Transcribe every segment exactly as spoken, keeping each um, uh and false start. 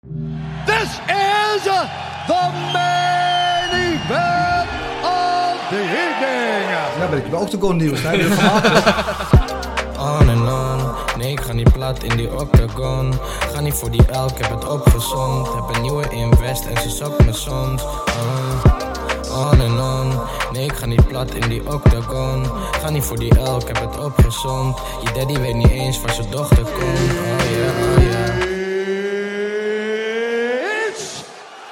This is the main event of the evening. Ja, ben ik bij Octagon nieuws. Hè? Weer gemaakt. On en on, nee ik ga niet plat in die octagon. Ga niet voor die elk, heb het opgezond. Heb een nieuwe invest en ze zokt me soms. uh, On en on, nee ik ga niet plat in die octagon. Ga niet voor die elk, heb het opgezond. Je daddy weet niet eens waar zijn dochter komt. Oh yeah, oh yeah. It's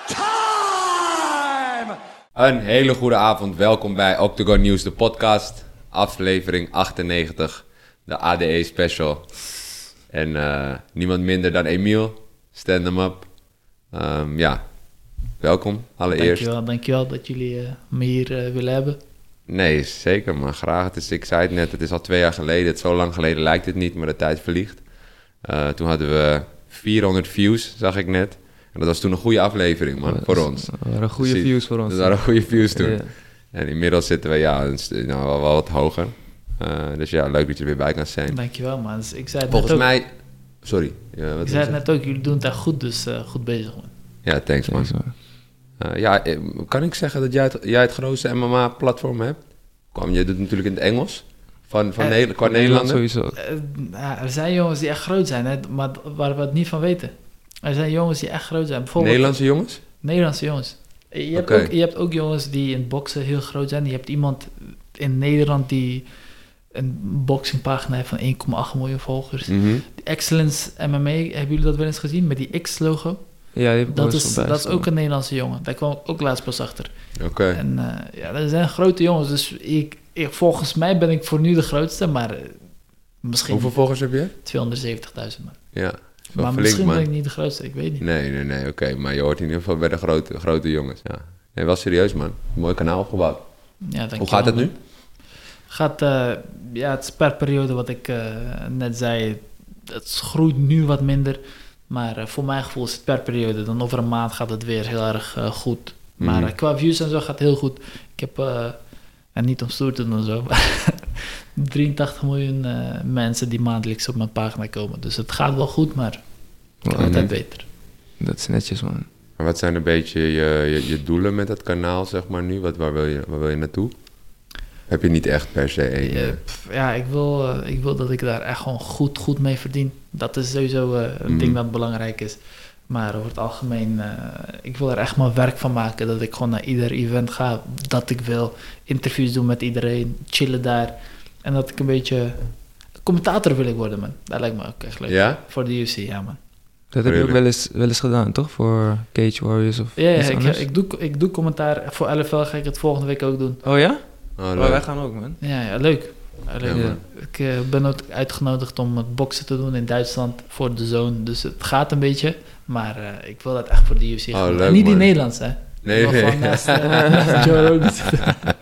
time! Een hele goede avond, welkom bij Octagon News, de podcast, aflevering achtennegentig, de A D E special. En uh, niemand minder dan Emiel, stand hem up. Um, ja, welkom allereerst. Dankjewel, dankjewel dat jullie uh, me hier uh, willen hebben. Nee, zeker man, graag. Het is, ik zei het net, het is al twee jaar geleden, het zo lang geleden lijkt het niet, maar de tijd vliegt. Uh, toen hadden we vierhonderd views, zag ik net. En dat was toen een goede aflevering, man, voor ons. Dat waren goede Precies. views voor ons. Dat waren goede views toen. Ja. En inmiddels zitten we ja, een st- nou, wel, wel wat hoger. Uh, dus ja, leuk dat je er weer bij kan zijn. Dankjewel man. Dus ik zei het Volgens net ook, mij... Sorry. Ja, wat ik zei het was net ook, jullie doen het echt goed, dus uh, goed bezig man. Ja, thanks man. Uh, ja, eh, kan ik zeggen dat jij het, jij het grootste M M A-platform hebt? Kwam, je doet het natuurlijk in het Engels. Van, van Eh, Nederland, qua Nederlander. Sowieso. Uh, ja, er zijn jongens die echt groot zijn, hè, maar waar we het niet van weten. Er zijn jongens die echt groot zijn. Bijvoorbeeld Nederlandse jongens? Nederlandse jongens. Je hebt, Oké. ook, je hebt ook jongens die in boksen heel groot zijn. Je hebt iemand in Nederland die een boxingpagina heeft van één komma acht miljoen volgers. Mm-hmm. Die Excellence M M A, hebben jullie dat wel eens gezien? Met die X-logo. Ja, die heb ik wel Dat eens is, voorbij dat is staan. ook een Nederlandse jongen. Daar kwam ik ook laatst pas achter. Oké. En uh, ja, dat zijn grote jongens. Dus ik, ik, volgens mij ben ik voor nu de grootste, maar uh, misschien Hoeveel volgers heb je? tweehonderdzeventigduizend. Man. Ja, wel Maar flink, misschien man. ben ik niet de grootste, ik weet niet. Nee, nee, nee, oké. Maar je hoort in ieder geval bij de grote, grote jongens. Ja. Nee, wel serieus, man. Mooi kanaal opgebouwd. Ja, dankjewel, Hoe gaat het man. nu? Gaat, uh, ja, het is per periode wat ik uh, net zei. Het groeit nu wat minder. Maar uh, voor mijn gevoel is het per periode. Dan over een maand gaat het weer heel erg uh, goed. Maar Mhm. uh, qua views en zo gaat het heel goed. Ik heb, uh, en niet om stoer te doen en zo, maar drieëntachtig miljoen uh, mensen die maandelijks op mijn pagina komen. Dus het gaat wel goed, maar het kan Mhm. altijd beter. Dat is netjes, man. Maar wat zijn een beetje je, je, je doelen met het kanaal, zeg maar nu? Wat, waar, wil je, waar wil je naartoe? Heb je niet echt per se één? Ja, eh, pff, ja, ik wil, uh, ik wil dat ik daar echt gewoon goed, goed mee verdien. Dat is sowieso uh, een Mhm. ding dat belangrijk is. Maar over het algemeen, uh, ik wil er echt mijn werk van maken. Dat ik gewoon naar ieder event ga dat ik wil. Interviews doen met iedereen, chillen daar. En dat ik een beetje... Commentator wil ik worden, man. Dat lijkt me ook echt leuk. Ja? Voor de U F C, ja, man. Dat heb je ook Really? wel eens, wel eens gedaan, toch? Voor Cage Warriors of Ja, ja iets ik, anders? ik, doe, ik doe commentaar. Voor L F L ga ik het volgende week ook doen. Oh ja? Oh, Oh, leuk. wij gaan ook, man. Ja, ja leuk. Ja, leuk. Ja, man. Ik uh, ben ook uitgenodigd om het boksen te doen in Duitsland voor de zone. Dus het gaat een beetje. Maar uh, ik wil dat echt voor de U F C gaan doen. leuk, En niet die man. Nederlands, hè. Nee, Ik wil nee. gewoon naast, uh, naast Joe Rogan zitten.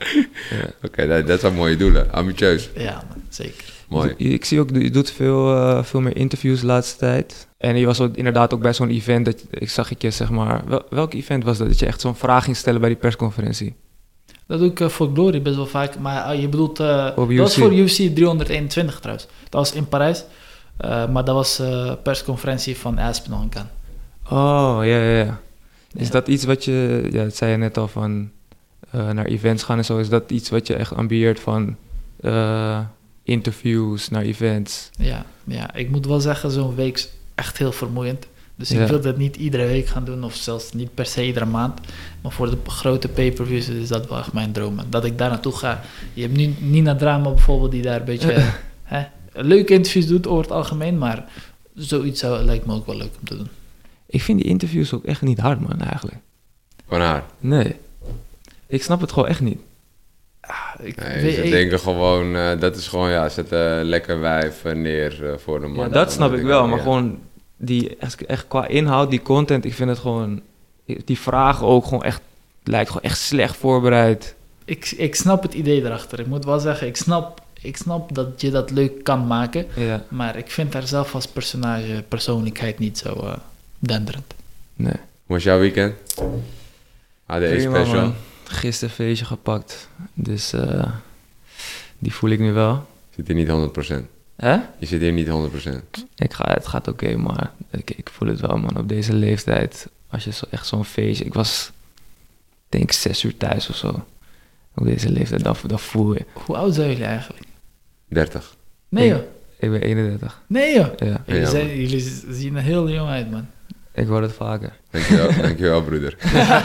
Oké, okay, dat, dat zijn mooie doelen. Ambitieus. Ja, man, zeker. Mooi. Je- Ik zie ook, je doet veel, uh, veel meer interviews de laatste tijd. En je was ook inderdaad ook bij zo'n event, dat, ik zag ik je zeg maar... Wel, welk event was dat? Dat je echt zo'n vraag ging stellen bij die persconferentie? Dat doe ik uh, voor Glory best wel vaak. Maar uh, je bedoelt... Uh, Op dat was U F C. voor U F C driehonderdeenentwintig trouwens. Dat was in Parijs. Uh, maar dat was uh, persconferentie van Aspinall en Khan. Oh, ja, ja, ja. Is Ja. dat iets wat je... Ja, dat zei je net al van... uh, naar events gaan en zo. Is dat iets wat je echt ambieert van... uh, interviews naar events? Ja, ja, ik moet wel zeggen, zo'n week is echt heel vermoeiend. Dus ik Ja. wil dat niet iedere week gaan doen, of zelfs niet per se iedere maand. Maar voor de grote pay-per-views is dat wel echt mijn droom. man. Dat ik daar naartoe ga. Je hebt nu Nina Drama bijvoorbeeld, die daar een beetje hè, leuke interviews doet over het algemeen. Maar zoiets zou, lijkt me ook wel leuk om te doen. Ik vind die interviews ook echt niet hard, man, eigenlijk. Van haar. Nee. Ik snap het gewoon echt niet. Ik, Nee, weet- ze ik- denken gewoon, uh, dat is gewoon, ja, zet een lekker wijf uh, neer uh, voor de man. Ja, dat snap ik wel, maar Ja. gewoon die, echt, echt qua inhoud, die content, ik vind het gewoon... Die vragen ook gewoon echt... Lijkt gewoon echt slecht voorbereid. ik, ik snap het idee erachter. Ik moet wel zeggen, ik snap, ik snap dat je dat leuk kan maken. Ja, Maar ik vind haar zelf als personage, persoonlijkheid niet zo uh, denderend. nee. Hoe was jouw weekend? A D E Prima, special. man. Gisteren feestje gepakt. Dus uh, die voel ik nu wel. Zit hier niet honderd procent. Hè? Je zit hier niet honderd procent. Ik ga, het gaat oké, okay, maar ik, ik voel het wel, man. Op deze leeftijd, als je zo, echt zo'n feestje... Ik was, denk ik, zes uur thuis of zo. Op deze leeftijd, dat, dat voel je. Hoe oud zijn jullie eigenlijk? dertig. Nee, joh. Ik ben eenendertig. Nee, joh. Ja. Jullie, Ja, zijn, jullie zien er heel jong uit, man. Ik word het vaker. Dankjewel, dankjewel broeder.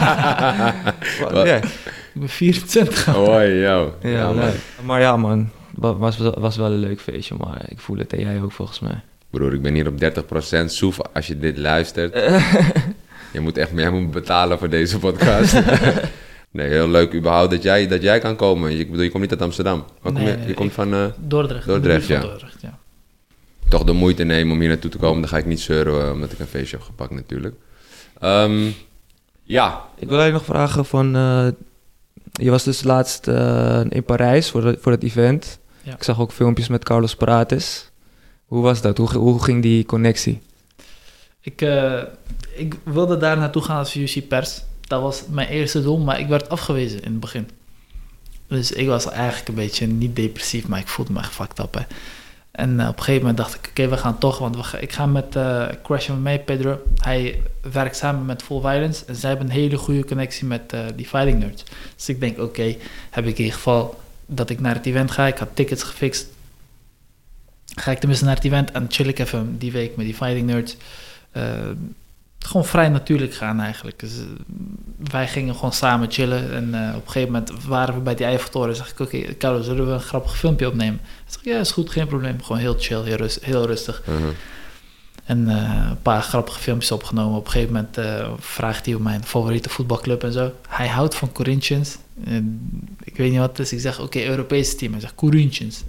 Wat? Ja, Ik ben vierentwintig. Hoi, yo. ja, Ja, man. leuk. Maar ja, man. Het was, was wel een leuk feestje, maar ik voel het. En jij ook, volgens mij. Broer, ik ben hier op dertig procent. Soef, als je dit luistert. je moet echt jij moet betalen voor deze podcast. nee, heel leuk überhaupt dat jij, dat jij kan komen. Je, ik bedoel, je komt niet uit Amsterdam. Waar kom Nee, je, nee, je komt ik- van... eh, Dordrecht. Dordrecht, de buurt ja. van Dordrecht, ja. toch de moeite nemen om hier naartoe te komen. Dan ga ik niet zeuren uh, omdat ik een feestje heb gepakt natuurlijk. Um, ja. Ik wil je nog vragen van... Uh, je was dus laatst uh, in Parijs voor, de, voor het event. Ja. Ik zag ook filmpjes met Carlos Prates. Hoe was dat? Hoe, hoe ging die connectie? Ik, uh, ik wilde daar naartoe gaan als U F C pers. Dat was mijn eerste doel, maar ik werd afgewezen in het begin. Dus ik was eigenlijk een beetje niet depressief, maar ik voelde me echt fucked up. Hè. En uh, op een gegeven moment dacht ik, oké, okay, we gaan toch, want we ga, ik ga met uh, Crash met mij, Pedro. Hij werkt samen met Full Violence en zij hebben een hele goede connectie met uh, die Fighting Nerds. Dus ik denk, oké, okay, heb ik in ieder geval dat ik naar het event ga. Ik had tickets gefixt. Ga ik tenminste naar het event en chill ik even die week met die Fighting Nerds. Uh, gewoon vrij natuurlijk gaan eigenlijk. Dus, uh, wij gingen gewoon samen chillen. En uh, op een gegeven moment waren we bij die Eiffeltoren. Zeg ik, oké, okay, Carlos, zullen we een grappig filmpje opnemen? Ik zeg, ja, is goed, geen probleem. Gewoon heel chill, heel, rust, heel rustig. Uh-huh. En uh, een paar grappige filmpjes opgenomen. Op een gegeven moment uh, vraagt hij om mijn favoriete voetbalclub en zo. Hij houdt van Corinthians. En ik weet niet wat het is. Ik zeg, oké, okay, Europese team. Hij zegt, Corinthians.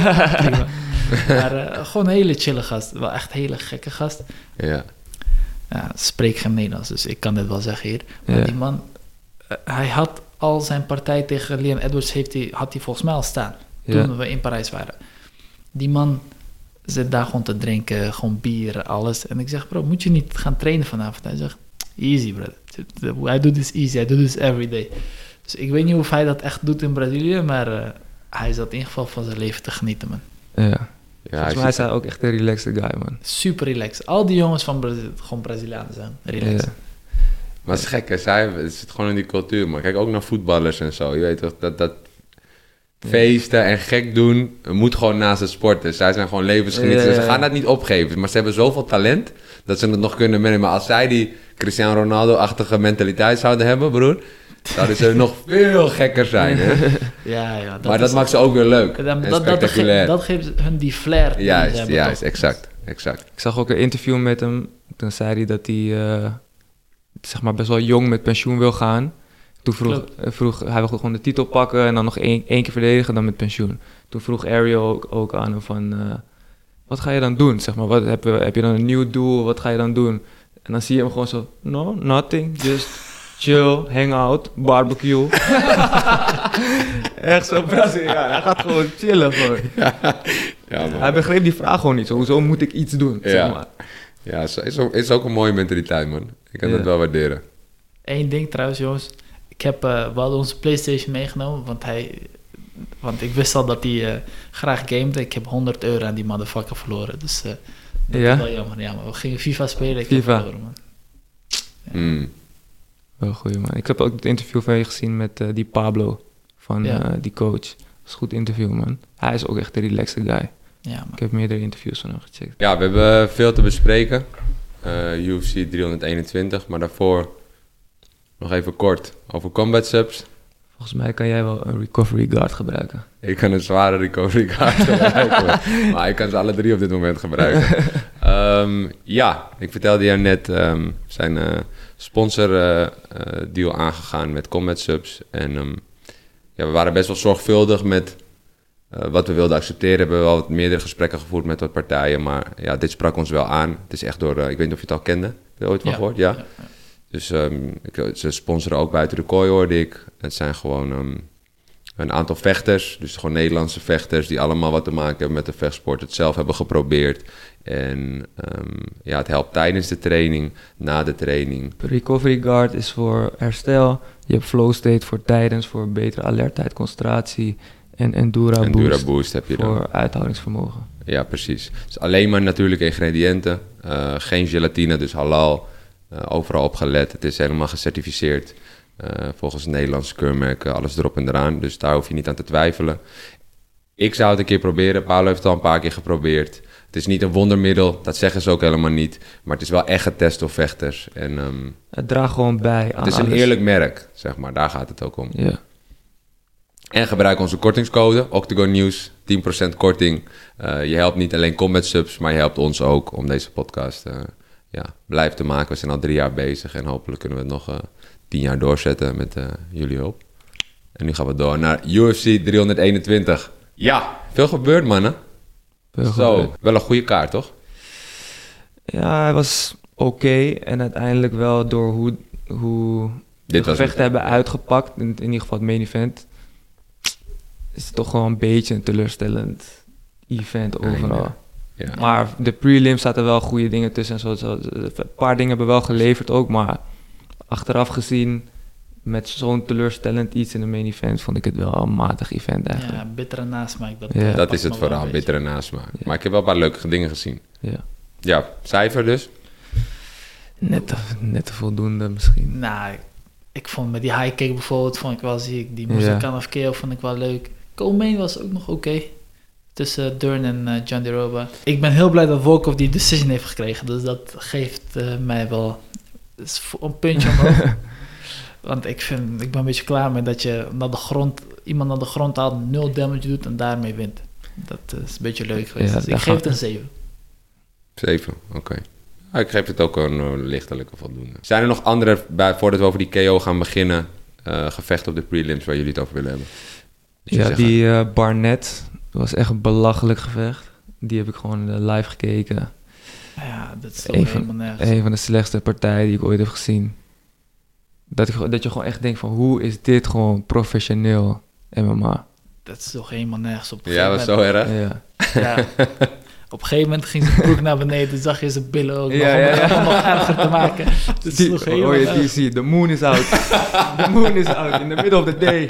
maar uh, gewoon een hele chille gast. Wel echt een hele gekke gast. Ja. Ja, spreek geen Nederlands, dus ik kan dit wel zeggen hier. Maar Ja. die man, uh, hij had al zijn partij tegen Leon Edwards, heeft hij, had hij volgens mij al staan. Toen Ja. we in Parijs waren. Die man zit daar gewoon te drinken, gewoon bier, alles. En ik zeg, bro, moet je niet gaan trainen vanavond? Hij zegt, easy, bro. Hij doet this easy, hij doet this every day. Dus ik weet niet of hij dat echt doet in Brazilië, maar uh, hij zat in ieder geval van zijn leven te genieten, man. Ja. Ja, Volgens mij is hij ook echt een relaxed guy, man. Super relaxed. Al die jongens van Brazilië, gewoon Brazilianen zijn relaxed. Ja. Maar het is gek, hè? Zij, het zit gewoon in die cultuur. Maar kijk ook naar voetballers en zo. Je weet toch, dat, dat feesten en gek doen moet gewoon naast het sporten. Zij zijn gewoon levensgenieters. Ja, ja, ja. Ze gaan dat niet opgeven. Maar ze hebben zoveel talent dat ze het nog kunnen meenemen. Maar als zij die Cristiano Ronaldo-achtige mentaliteit zouden hebben, broer, zouden ze nog veel gekker zijn. Hè? Ja, ja. Dat maar dat is- maakt ze ook weer leuk. Dat, en dat, dat, spectaculair. dat geeft hun die flair. die ze juist, hebben, juist, toch? exact, exact. Ik zag ook een interview met hem. Toen zei hij dat hij uh, zeg maar best wel jong met pensioen wil gaan. Toen vroeg, Klopt. uh, vroeg hij wil gewoon de titel pakken en dan nog één, één keer verdedigen dan met pensioen. Toen vroeg Ariel ook, ook aan hem van, uh, wat ga je dan doen? Zeg maar, wat, heb, je, heb je dan een nieuw doel? Wat ga je dan doen? En dan zie je hem gewoon zo, no, nothing, just chill, hang out, barbecue. Echt zo Braziliaan, hij gaat gewoon chillen gewoon. Ja, man. Hij begreep die vraag gewoon niet, zo, hoezo moet ik iets doen? Ja. Zeg maar. Ja, is, is, ook, is ook een mooie mentaliteit, man. Ik kan Ja. dat wel waarderen. Eén ding trouwens, jongens. Ik heb, uh, we hadden onze PlayStation meegenomen, want hij... Want ik wist al dat hij uh, graag gamede. Ik heb honderd euro aan die motherfucker verloren. Dus uh, dat Ja? is wel jammer. Ja, maar we gingen FIFA spelen. Ik FIFA. heb verloren, man. Mm. Wel goed, man. Ik heb ook het interview van je gezien met uh, die Pablo, van Ja. uh, die coach. Dat is een goed interview, man. Hij is ook echt een relaxed guy. Ja, man. Ik heb meerdere interviews van hem gecheckt. Ja, we hebben veel te bespreken. Uh, U F C driehonderdeenentwintig, maar daarvoor nog even kort over combat subs. Volgens mij kan jij wel een recovery guard gebruiken. Ik kan een zware recovery card gebruiken, maar ik kan ze alle drie op dit moment gebruiken. Um, ja, ik vertelde jou net, um, we zijn uh, sponsor uh, uh, deal aangegaan met combat subs. En um, ja, we waren best wel zorgvuldig met uh, wat we wilden accepteren. We hebben wel wat meerdere gesprekken gevoerd met wat partijen, maar ja, dit sprak ons wel aan. Het is echt door, uh, ik weet niet of je het al kende. Heb je er ooit van Ja. gehoord? Ja. Ja, ja. Dus um, ik, ze sponsoren ook buiten de kooi, hoorde ik. Het zijn gewoon um, een aantal vechters, dus gewoon Nederlandse vechters, die allemaal wat te maken hebben met de vechtsport, het zelf hebben geprobeerd. En um, ja, het helpt tijdens de training, na de training. Recovery guard is voor herstel. Je hebt flow state voor tijdens, voor betere alertheid, concentratie. En Endura Endura Boost Boost heb je dan. voor uithoudingsvermogen. Ja, precies. Dus alleen maar natuurlijke ingrediënten. Uh, geen gelatine, dus halal. Uh, overal op gelet. Het is helemaal gecertificeerd. Uh, volgens Nederlandse keurmerken, alles erop en eraan. Dus daar hoef je niet aan te twijfelen. Ik zou het een keer proberen. Paolo heeft het al een paar keer geprobeerd. Het is niet een wondermiddel, dat zeggen ze ook helemaal niet. Maar het is wel echt getest door vechters. En, um, Het draagt gewoon bij aan het is een alles. eerlijk merk, zeg maar. Daar gaat het ook om. Ja. En gebruik onze kortingscode, Octagon News, tien procent korting. Uh, je helpt niet alleen Combat Subs, maar je helpt ons ook om deze podcast uh, ja, blijf te maken. We zijn al drie jaar bezig en hopelijk kunnen we het nog uh, tien jaar doorzetten met uh, jullie hulp. En nu gaan we door naar U F C driehonderdeenentwintig. Ja, veel gebeurd, mannen. Veel Zo, gebeurd. wel een goede kaart, toch? Ja, hij was oké. En uiteindelijk wel door hoe, hoe Dit de was gevechten het, hebben ja. uitgepakt, in, in ieder geval het main event, is het toch gewoon een beetje een teleurstellend event overal. Ja. Maar de prelims zaten wel goede dingen tussen en zo, zo. Een paar dingen hebben wel geleverd ook, maar achteraf gezien, met zo'n teleurstellend iets in de main event, vond ik het wel een matig event eigenlijk. Ja, bittere nasmaak. Dat, Ja. eh, Dat pakt is het me wel verhaal, een beetje. bittere nasmaak. Ja. Maar ik heb wel een paar leuke dingen gezien. Ja. Ja, cijfer dus? Net, te, net te voldoende misschien. Nou, ik vond met die high kick bijvoorbeeld, vond ik wel ziek. Die Ja. Musakan of K O vond ik wel leuk. Co-main was ook nog oké. Tussen Dern en uh, John Diroba. Ik ben heel blij dat Volkov die decision heeft gekregen. Dus dat geeft uh, mij wel is een puntje omhoog. Want ik, vind, ik ben een beetje klaar met dat je naar de grond, iemand naar de grond haalt, nul damage doet en daarmee wint. Dat is een beetje leuk geweest. Ja, dus ik daar geef gaat- het een zeven. Zeven, oké. Ja, ik geef het ook een uh, lichtelijke voldoende. Zijn er nog andere, bij, voordat we over die K O gaan beginnen, uh, gevechten op de prelims waar jullie het over willen hebben? Dus je Ja, zegt, die uh, Barnett was echt een belachelijk gevecht. Die heb ik gewoon uh, live gekeken. Ja, dat is toch Een van- helemaal nergens. Een van de slechtste partijen die ik ooit heb gezien. Dat, ik, dat je gewoon echt denkt van, hoe is dit gewoon professioneel M M A? Dat is toch helemaal nergens op. een ja, was gegeven zo erg? Ja. Ja. Op een gegeven moment ging zijn broek naar beneden, zag je zijn billen ook Ja, nog, ja, om het ja. nog erger te maken. Het is Die, nog helemaal oh, je nergens. D C, the moon is out. The moon is out in the middle of the day.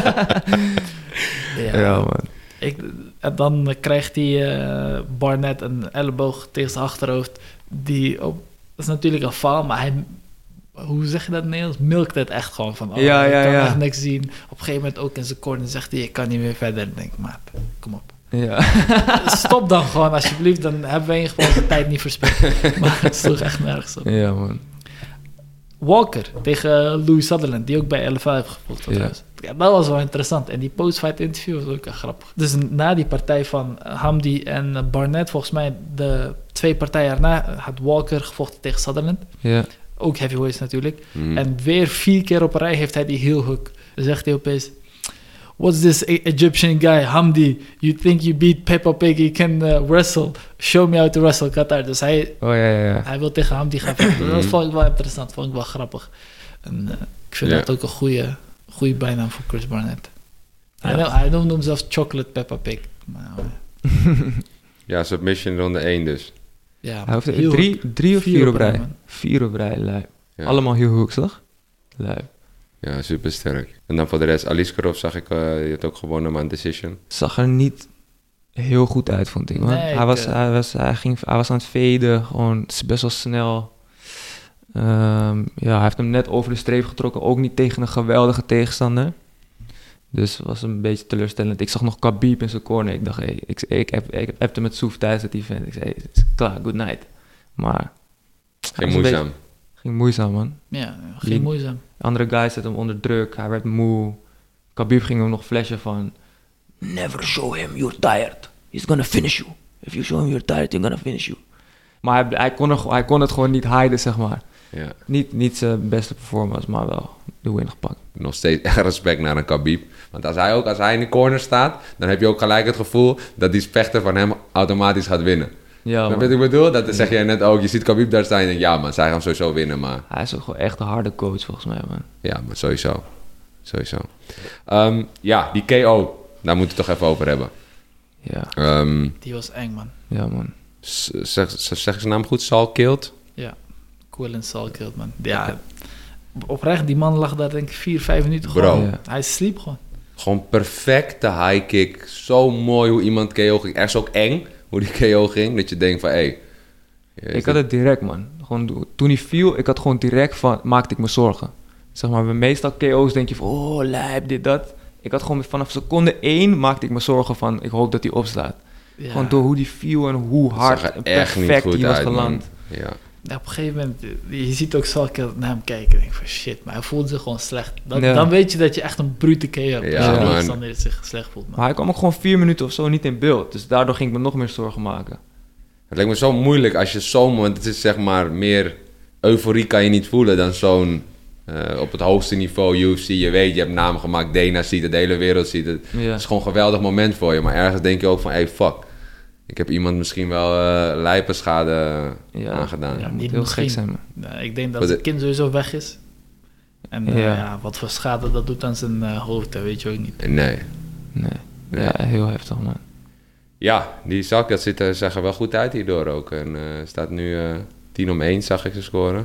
Ja, Ja, man. ik, en dan krijgt hij uh, Barnett een elleboog tegen zijn achterhoofd. Die op, dat is natuurlijk een faal, maar hij, hoe zeg je dat in Nederlands? Milkt het echt gewoon van, oh, Ja, ik ja, kan ja. echt niks zien. Op een gegeven moment ook in zijn corner zegt hij, ik kan niet meer verder. Ik denk, maat, kom op. Ja. Stop dan gewoon, alsjeblieft. Dan hebben we in ieder geval de tijd niet verspild. Maar het sloeg echt nergens op. Ja, man. Walker tegen Louis Sutherland, die ook bij L vijf gevolgd had. Ja. trouwens. Ja, dat was wel interessant. En die post-fight interview was ook echt grappig. Dus na die partij van uh, Hamdi en uh, Barnett, volgens mij de twee partijen erna, had Walker gevochten tegen Sutherland. Ja. Ook heavyweights natuurlijk. Mhm. En weer vier keer op een rij heeft hij die heel hook. Dan zegt hij opeens, what's this E- Egyptian guy, Hamdi? You think you beat Peppa Pig, you can uh, wrestle. Show me how to wrestle, Qatar. Dus hij, Oh, ja, ja, ja. hij wil tegen Hamdi gaan vechten. Dat vond ik wel interessant, vond ik wel grappig. En uh, ik vind Ja. dat ook een goede, goede bijnaam voor Chris Barnett. Hij, Ja. noem- hij noemde hem zelfs Chocolate Peppa Pig. Maar, uh, Ja, submission ronde één dus. ja, Hij heeft er heel drie, drie of Vier vier op op rij, rij. man. Vier op rij, lui. Ja. Allemaal heel hooks, toch? Lui. Ja, super sterk. En dan voor de rest, Aliskerov zag ik, uh, je hebt ook gewonnen, maar een decision. Zag er niet heel goed uit, vond ik. Man. Nee, hij, ik, was, eh, hij, was, hij, ging, hij was aan het veden, gewoon best wel snel. Ehm, ja, hij heeft hem net over de streep getrokken, ook niet tegen een geweldige tegenstander. Dus het was een beetje teleurstellend. Ik zag nog Khabib in zijn corner. Ik dacht, hey, ik, ik, heb, ik heb hem met Soef tijdens het event. Ik zei, hey, het is klaar, good night. Maar Geen was een moeizaam. beetje- ging moeizaam, man. Ja, geen Die- moeizaam. Andere guys zetten hem onder druk. Hij werd moe. Khabib ging hem nog flashen van... Never show him you're tired. He's gonna finish you. If you show him you're tired, he's gonna finish you. Maar hij, hij, kon, er, hij kon het gewoon niet hiden, zeg maar. Ja. Niet, niet zijn beste performance, maar wel de win gepakt. Nog steeds echt respect naar een Khabib. Want als hij ook, als hij in de corner staat, dan heb je ook gelijk het gevoel dat die vechter van hem automatisch gaat winnen. Ja, Snap je man. wat ik bedoel? Dat zeg jij net ook. Je ziet Khabib daar staan en je denkt, ja man, zij gaan sowieso winnen, maar... Hij is ook gewoon echt een harde coach, volgens mij, man. Ja, maar sowieso. Sowieso. Ehm, ja, die K O, daar moeten we het toch even over hebben. Ja, Ehm, Die was eng, man. ja, man. s- zeg, zeg zeg zijn naam goed? Saul Kilt? Ja, Quillen Salkild, man. Ja, oprecht, die man lag daar denk ik vier, vijf minuten Bro. gewoon. Ja. Hij sliep gewoon. Gewoon perfecte high kick. Zo mooi hoe iemand K O ging. Echt ook eng hoe die K O ging. Dat je denkt van, hé... Hey, ik had het direct, man. Gewoon, toen hij viel, ik had gewoon direct van... Maakte ik me zorgen. Zeg maar, bij meestal K O's denk je van... Oh, lijp, dit, dat. Ik had gewoon vanaf seconde één... Maakte ik me zorgen van... Ik hoop dat hij opslaat. Ja. Gewoon door hoe die viel en hoe hard en perfect hij was geland. Ja. Ja, op een gegeven moment, je ziet ook Salke naar hem kijken en denk van shit, maar hij voelde zich gewoon slecht. Dan, Ja. dan weet je dat je echt een brute K O hebt. Ja, als je man. tegenstander zich slecht voelt. Man. Maar hij kwam ook gewoon vier minuten of zo niet in beeld. Dus daardoor ging ik me nog meer zorgen maken. Het lijkt me zo moeilijk als je zo'n... Want het is zeg maar meer... Euforie kan je niet voelen dan zo'n... Uh, op het hoogste niveau U F C. Je weet, je hebt namen gemaakt. Dana ziet het, de hele wereld ziet het. Ja. Het is gewoon een geweldig moment voor je. Maar ergens denk je ook van... Hey, fuck. Ik heb iemand misschien wel uh, lijpenschade Ja. aangedaan. Ja, moet niet heel misschien. gek zijn, man. Nou, ik denk dat Wat zijn de- kind sowieso weg is. En uh, Ja. ja, wat voor schade dat doet aan zijn uh, hoofd, dat weet je ook niet. Nee. Nee. Nee. Ja, heel heftig, man. Ja, die zak, dat ziet er, zag er wel goed uit hierdoor ook. En uh, staat nu uh, tien om één, zag ik ze scoren.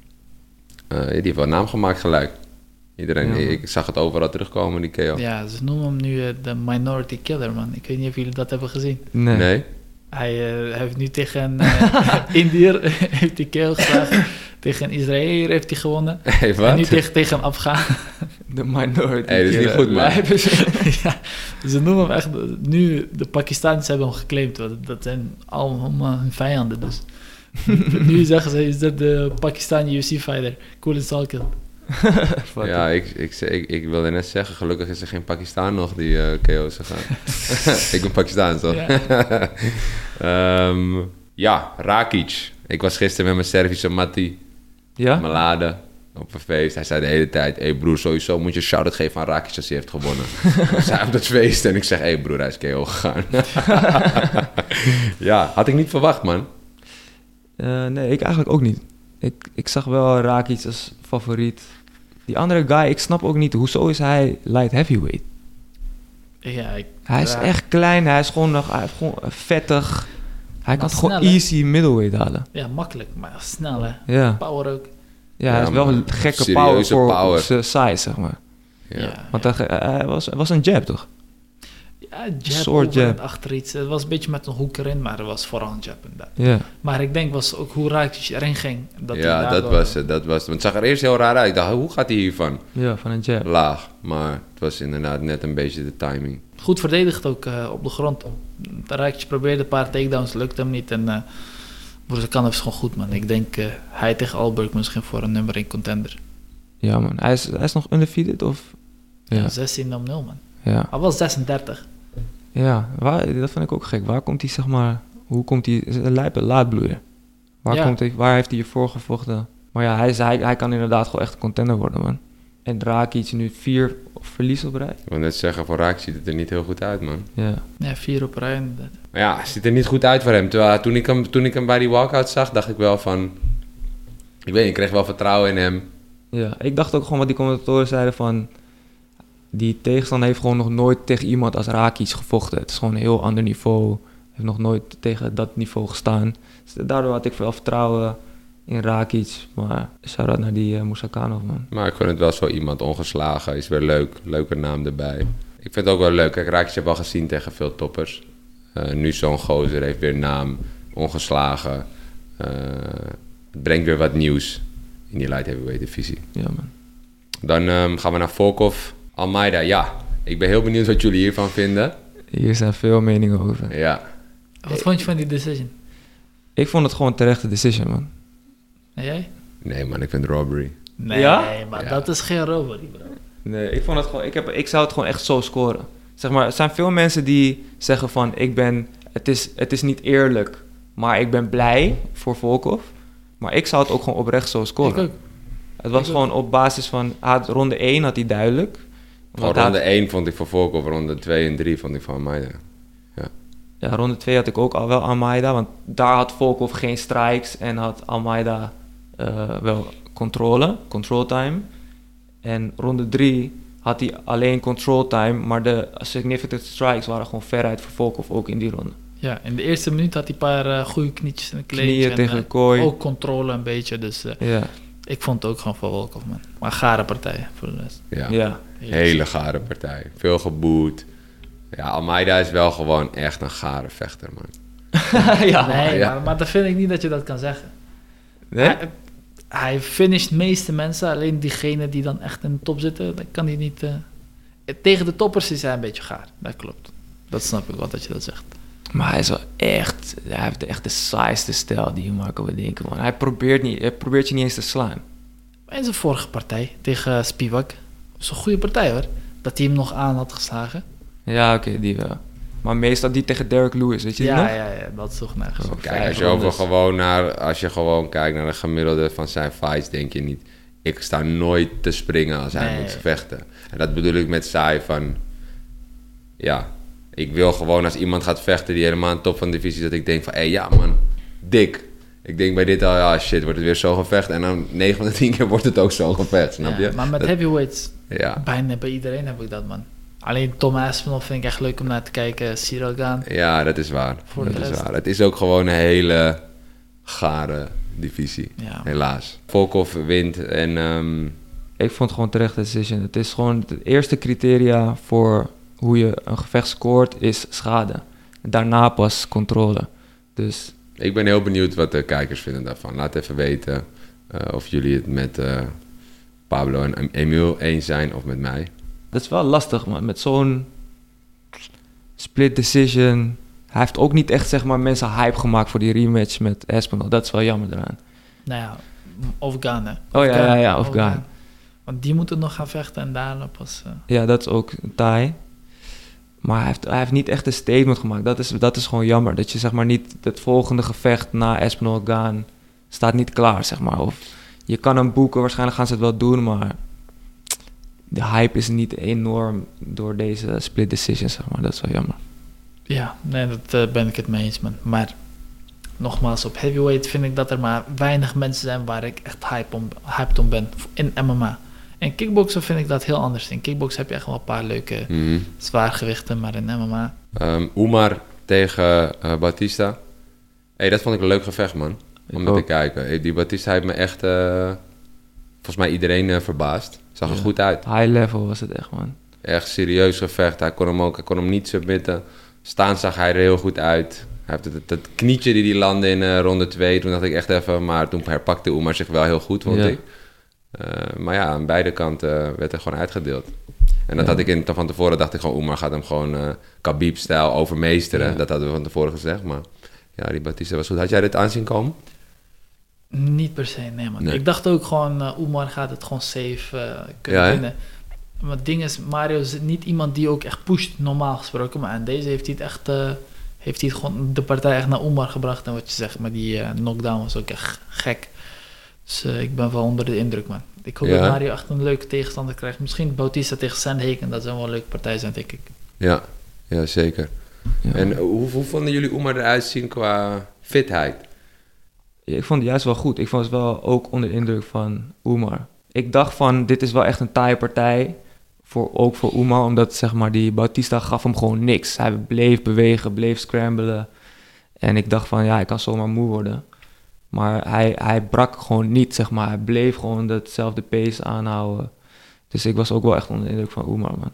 Uh, die heeft wel naam gemaakt gelijk. Iedereen, Ja, man. ik zag het overal terugkomen, die K O. Ja, ze noemen hem nu uh, de minority killer, man. Ik weet niet of jullie dat hebben gezien. Nee. Nee? Hij uh, heeft nu tegen een uh, Indiër heeft hij K O geslagen. Tegen een Israëliër heeft hij gewonnen. Hey, En wat? nu tegen, tegen een Afghaan. De minority. Hey, dat is niet killer. goed, man. Lijp is- Ja, ze noemen hem echt... Nu, de Pakistanis hebben hem geclaimd. Want dat zijn allemaal hun vijanden, dus... Nu zeggen ze, is dat de Pakistani U F C-fighter. Colin Salkin. Fuck Ja, ik, ik, ik, ik wilde net zeggen, gelukkig is er geen Pakistan nog die uh, K O's gegaan. Ik ben Pakistaans, toch? Ja. Ehm, ja, Rakic. Ik was gisteren met mijn Servische mattie, Ja? Malade, op een feest. Hij zei de hele tijd, hé hey broer, sowieso moet je een shout-out geven aan Rakic als hij heeft gewonnen. We zijn op dat feest en ik zeg, hé hey broer, hij is K O gegaan. Ja, had ik niet verwacht, man. Uh, nee, ik eigenlijk ook niet. Ik, ik zag wel Rakic als favoriet. Die andere guy, ik snap ook niet, hoezo is hij light heavyweight? Ja, ik, Hij is ja, echt klein, hij is gewoon nog hij is gewoon vettig. Hij kan het gewoon snel, hè? easy middleweight halen. Ja, makkelijk, maar snel, hè. Ja, Power ook. ja hij Ja, is wel man. een gekke Serieuze power voor power. zijn size, zeg maar. Ja. Ja, Want hij, hij was, hij was een jab, toch? ja jab, soort over jab. en achter iets. Het was een beetje met een hoek erin, maar het was vooral een jab inderdaad. Ja. Maar ik denk was ook hoe Rakic erin ging. Dat hij Ja, daardoor- dat was het, dat was het. Want het zag er eerst heel raar uit. Ik dacht, hoe gaat hij hiervan? Ja, van een jab. Laag. Maar het was inderdaad net een beetje de timing. Goed verdedigd ook uh, op de grond. Rakic probeerde een paar takedowns, lukte hem niet. En uh, Boerzakan is gewoon goed, man. Ik denk uh, hij tegen Alberg misschien voor een nummer één contender. Ja, man. Hij is, hij is nog undefeated, of? Ja. Ja. zestien om nul, man. Ja. Hij was zesendertig. Ja, waar, dat vind ik ook gek. Waar komt hij, zeg maar... Hoe komt hij... Is het een lijpe laadbloeier? Waar, Ja. komt hij, waar heeft hij hiervoor gevochten? Maar ja, hij, is, hij, hij kan inderdaad gewoon echt een contender worden, man. En Rakic nu vier verlies op rij. Ik wil net zeggen, voor Raak ziet het er niet heel goed uit, man. Ja. Ja, vier op rij inderdaad. Maar ja, het ziet er niet goed uit voor hem. Terwijl toen ik hem, toen ik hem bij die walkout zag, dacht ik wel van... Ik weet niet, ik kreeg wel vertrouwen in hem. Ja, ik dacht ook gewoon wat die commentatoren zeiden van... Die tegenstander heeft gewoon nog nooit tegen iemand als Rakic gevochten. Het is gewoon een heel ander niveau. Heeft nog nooit tegen dat niveau gestaan. Dus daardoor had ik wel vertrouwen in Rakic. Maar shout-out naar die uh, Moussakanov, man. Maar ik vind het wel zo iemand ongeslagen. Is weer leuk. Leuke naam erbij. Ik vind het ook wel leuk. Kijk, Rakic heb al gezien tegen veel toppers. Uh, nu zo'n gozer heeft weer naam. Ongeslagen. Uh, het brengt weer wat nieuws in die light heavyweight divisie. Ja, man. Dan um, gaan we naar Volkov. Almeida, ja. Ik ben heel benieuwd wat jullie hiervan vinden. Hier zijn veel meningen over. Ja. Wat vond je van die decision? Ik vond het gewoon een terechte decision, man. En jij? Nee man, ik vind robbery. Nee, Ja? maar Ja. dat is geen robbery, bro. Nee, ik vond het gewoon... Ik, heb, ik zou het gewoon echt zo scoren. Zeg maar, er zijn veel mensen die zeggen van... Ik ben... Het is, het is niet eerlijk, maar ik ben blij voor Volkov. Maar ik zou het ook gewoon oprecht zo scoren. Ik ook. Het was Ik ook. gewoon op basis van... hij had ronde één had hij duidelijk. Van Want hij ronde had- één vond ik voor Volkov, ronde twee en drie vond ik van Almeida. Ja, ronde twee had ik ook al wel Almeida. Want daar had Volkov geen strikes. En had Almeida eh, wel controle, control time. En ronde drie had hij alleen control time. Maar de significant strikes waren gewoon veruit voor Volkov ook in die ronde. Ja, in de eerste minuut had hij een paar uh, goede knietjes in de kleedje. Knieën en, tegen uh, kooi. Ook controle een beetje, dus uh, Ja, Ik vond het ook gewoon voor Volkov, man. Maar gare partij, voor de rest. Ja, Ja. hele gare partij. Veel geboet. Ja, Almeida is wel gewoon echt een gare vechter, man. ja. Nee, ja. Maar, maar dan vind ik niet dat je dat kan zeggen. Nee? Hij, hij finisht de meeste mensen, alleen diegenen die dan echt in de top zitten, dan kan hij niet... Uh... Tegen de toppers is hij een beetje gaar, dat klopt. Dat snap ik wel dat je dat zegt. Maar hij is wel echt... Hij heeft echt de saaiste stijl die je maar kan bedenken, man. Hij probeert, niet, hij probeert je niet eens te slaan. Maar in zijn vorige partij, tegen uh, Spivak, was een goede partij hoor. Dat hij hem nog aan had geslagen. Ja, oké, okay, die wel. Maar meestal die tegen Derek Lewis, weet je die ja, nog? Ja, ja, dat is toch nergens. Oh, Kijk, als je, over gewoon naar, als je gewoon kijkt naar de gemiddelde van zijn fights, denk je niet... Ik sta nooit te springen als hij nee. moet vechten. En dat bedoel ik met saai van... Ja, ik wil gewoon als iemand gaat vechten die helemaal aan de top van de divisie... dat ik denk van, hé, hey, ja man, dik. Ik denk bij dit al, ja shit, wordt het weer zo'n gevecht. En dan negen van de tien keer wordt het ook zo'n gevecht, snap je? Ja, maar met dat, heavyweights, ja. bijna bij iedereen heb ik dat, man. Alleen Tom Aspinall vind ik echt leuk om naar te kijken. Cyril Gane. Ja, dat is waar. Voor dat de is rest. waar. Het is ook gewoon een hele gare divisie, Ja. helaas. Volkov wint en... Um, Ik vond het gewoon terecht decision. Het is gewoon het eerste criteria voor hoe je een gevecht scoort is schade. Daarna pas controle. Dus ik ben heel benieuwd wat de kijkers vinden daarvan. Laat even weten uh, of jullie het met uh, Pablo en Emiel eens zijn of met mij. dat is wel lastig, man. Met zo'n split decision. Hij heeft ook niet echt, zeg maar, mensen hype gemaakt voor die rematch met Aspinall. Dat is wel jammer eraan. Nou ja, of Gane. Oh ja, ja, ja, of Gane. Want die moeten nog gaan vechten en daarna pas... Uh... Ja, dat is ook taai. Maar hij heeft, hij heeft niet echt een statement gemaakt. Dat is, dat is gewoon jammer. Dat je, zeg maar, niet het volgende gevecht na Aspinall Gane staat niet klaar, zeg maar. Of je kan hem boeken, waarschijnlijk gaan ze het wel doen, maar de hype is niet enorm door deze split decision, zeg maar. Dat is wel jammer. Ja, nee, dat uh, ben ik het mee eens, man. Maar nogmaals, op heavyweight vind ik dat er maar weinig mensen zijn waar ik echt hype om, hyped om ben in M M A. In kickboksen vind ik dat heel anders. In kickboksen heb je echt wel een paar leuke Mm-hmm. zwaargewichten, maar in M M A... Um, Umar tegen uh, Batista. Hey, dat vond ik een leuk gevecht, man. Om naar te kijken. Hey, die Batista heeft me echt, uh, volgens mij iedereen uh, verbaasd. Zag er Ja. goed uit. High level was het echt, man. Echt serieus gevecht. Hij kon hem ook, hij kon hem niet submitten. Staan zag hij er heel goed uit. Hij heeft het, het knietje die hij landde in uh, ronde twee. Toen dacht ik echt even, maar toen herpakte Umar zich wel heel goed, vond Ja. ik. Uh, maar ja, aan beide kanten uh, werd er gewoon uitgedeeld. En dat Ja. had ik in, van tevoren, dacht ik gewoon, Umar gaat hem gewoon uh, Khabib-stijl overmeesteren. Ja. Dat hadden we van tevoren gezegd, maar ja, die Batista was goed. Had jij dit aanzien komen? Niet per se, nee, man. Nee. Ik dacht ook gewoon, uh, Umar gaat het gewoon safe uh, kunnen Ja, hè? winnen. Maar het ding is, Mario is niet iemand die ook echt pusht, normaal gesproken. Maar aan deze heeft hij het echt... Uh, heeft hij het gewoon de partij echt naar Umar gebracht. En wat je zegt, maar die uh, knockdown was ook echt gek. Dus uh, ik ben wel onder de indruk, man. Ik hoop Ja. dat Mario echt een leuke tegenstander krijgt. Misschien Bautista tegen Sandhagen, dat zou wel een leuke partij zijn, denk ik. Ja, ja zeker. Ja. En uh, hoe, hoe vonden jullie Umar eruit zien qua fitheid? Ja, ik vond het juist wel goed. Ik was wel ook onder de indruk van Umar. Ik dacht van, dit is wel echt een taaie partij. Voor, ook voor Umar, omdat, zeg maar, die Bautista gaf hem gewoon niks. Hij bleef bewegen, bleef scramblen. En ik dacht van, ja, hij kan zomaar moe worden. Maar hij, hij brak gewoon niet, zeg maar. Hij bleef gewoon datzelfde pace aanhouden. Dus ik was ook wel echt onder de indruk van Umar, man.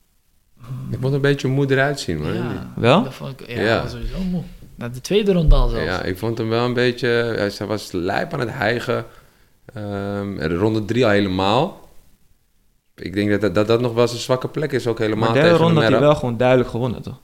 Ik vond een beetje moe eruit zien, man. Ja, Wel? dat vond ik, ja, Ja. hij was sowieso moe. Na de tweede ronde al zelfs. Ja, ik vond hem wel een beetje... Hij was lijp aan het hijgen. Um, en ronde drie al helemaal. Ik denk dat dat, dat dat nog wel zijn zwakke plek is, ook helemaal Maar de derde tegen ronde de had hij Merab. wel gewoon duidelijk gewonnen, toch?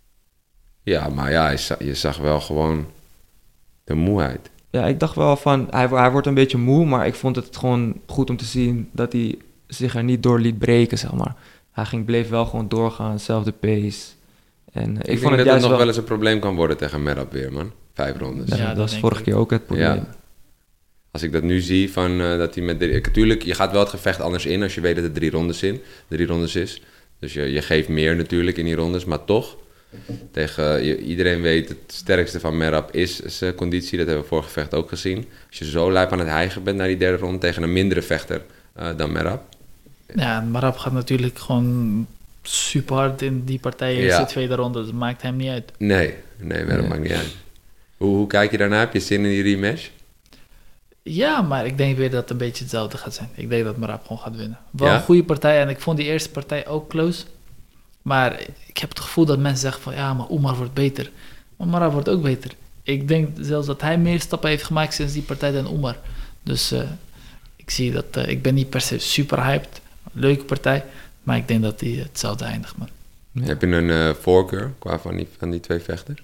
Ja, maar ja, je zag, je zag wel gewoon de moeheid. Ja, ik dacht wel van, hij, hij wordt een beetje moe, maar ik vond het gewoon goed om te zien dat hij zich er niet door liet breken, zeg maar. Hij ging, bleef wel gewoon doorgaan, hetzelfde pace. En uh, ik, Ik, vond denk het dat het juist nog wel... wel eens een probleem kan worden tegen Merab weer, man. Vijf rondes. Ja, Ja, dat dat was denk vorige ik. keer ook het probleem. Ja. Als ik dat nu zie, van, uh, dat hij met... De, natuurlijk, je gaat wel het gevecht anders in als je weet dat het drie rondes, in, drie rondes is. Dus je, je geeft meer natuurlijk in die rondes, maar toch... Tegen, je, iedereen weet, het sterkste van Merab is zijn conditie. Dat hebben we voor gevecht ook gezien. Als je zo lijp aan het hijgen bent naar die derde ronde tegen een mindere vechter uh, dan Merab. Ja, en Marab gaat natuurlijk gewoon super hard in die partij in Ja. de tweede ronde. Dus dat maakt hem niet uit. Nee, nee, Merab Nee. maakt niet uit. Hoe, hoe kijk je daarna? Heb je zin in die rematch? Ja, maar ik denk weer dat het een beetje hetzelfde gaat zijn. Ik denk dat Merab gewoon gaat winnen. Wel Ja? een goede partij en ik vond die eerste partij ook close. Maar ik heb het gevoel dat mensen zeggen van ja, maar Umar wordt beter. Maar Merab wordt ook beter. Ik denk zelfs dat hij meer stappen heeft gemaakt sinds die partij dan Umar. Dus uh, ik zie dat, uh, ik ben niet per se super hyped. Leuke partij, maar ik denk dat die hetzelfde eindigt, man. Ja. Heb je een uh, voorkeur qua van die, van die twee vechters?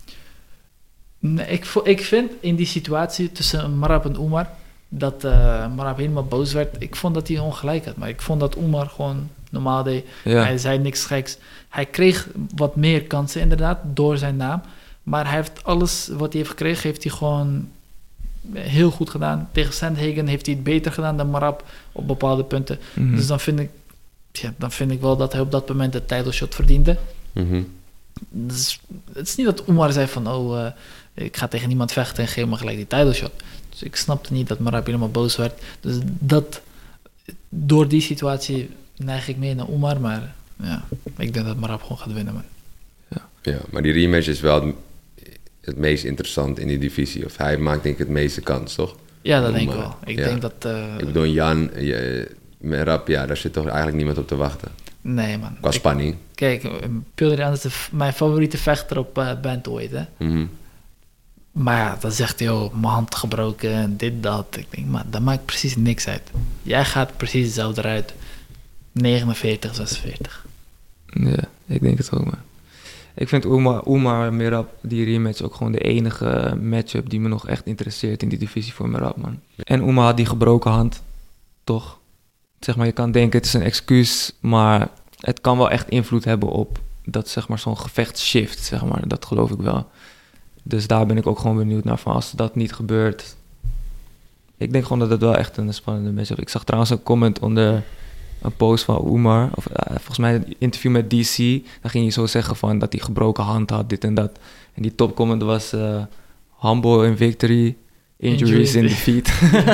Nee, ik, vo- ik vind in die situatie tussen Merab en Umar dat uh, Merab helemaal boos werd. Ik vond dat hij ongelijk had, maar ik vond dat Umar gewoon normaal deed. Ja. Hij zei niks geks. Hij kreeg wat meer kansen inderdaad door zijn naam. Maar hij heeft alles wat hij heeft gekregen, heeft hij gewoon heel goed gedaan. Tegen Sandhagen heeft hij het beter gedaan dan Merab op bepaalde punten. Mhm. Dus dan vind ik, ja, dan vind ik wel dat hij op dat moment de title shot verdiende. Mhm. Dus het is niet dat Umar zei van, oh, uh, ik ga tegen niemand vechten en geef me gelijk die title shot. Dus ik snapte niet dat Merab helemaal boos werd. Dus dat, door die situatie neig ik meer naar Umar, maar ja, ik denk dat Merab gewoon gaat winnen, man. Ja, maar die rematch is wel het, het meest interessant in die divisie. Of hij maakt denk ik het meeste kans, toch? Ja, dat denk ik Umar. wel. Ik Ja. denk dat... uh, Ik bedoel, Jan, je, Merab, ja, daar zit toch eigenlijk niemand op te wachten. nee, man. Qua Ik- spanning. Kijk, Pilder is de f- mijn favoriete vechter op uh, bantamweight, hè. Mhm. Maar ja, dan zegt hij, oh, mijn hand gebroken en dit, dat. Ik denk, maar dat maakt precies niks uit. Jij gaat precies hetzelfde eruit. negenenveertig, zesenveertig. Ja, ik denk het ook, man. Ik vind Umar, Umar Merab, die rematch, ook gewoon de enige matchup die me nog echt interesseert in die divisie voor Merab, man. En Umar had die gebroken hand, toch? Zeg maar, je kan denken, het is een excuus, maar het kan wel echt invloed hebben op dat, zeg maar, zo'n gevecht shift, zeg maar. Dat geloof ik wel. Dus daar ben ik ook gewoon benieuwd naar van, als dat niet gebeurt. Ik denk gewoon dat het wel echt een spannende matchup is. Ik zag trouwens een comment onder een post van Umar, of uh, volgens mij een interview met D C. Dan ging hij zo zeggen van dat hij gebroken hand had, dit en dat. En die topcomment was uh, humble in victory, injuries in defeat.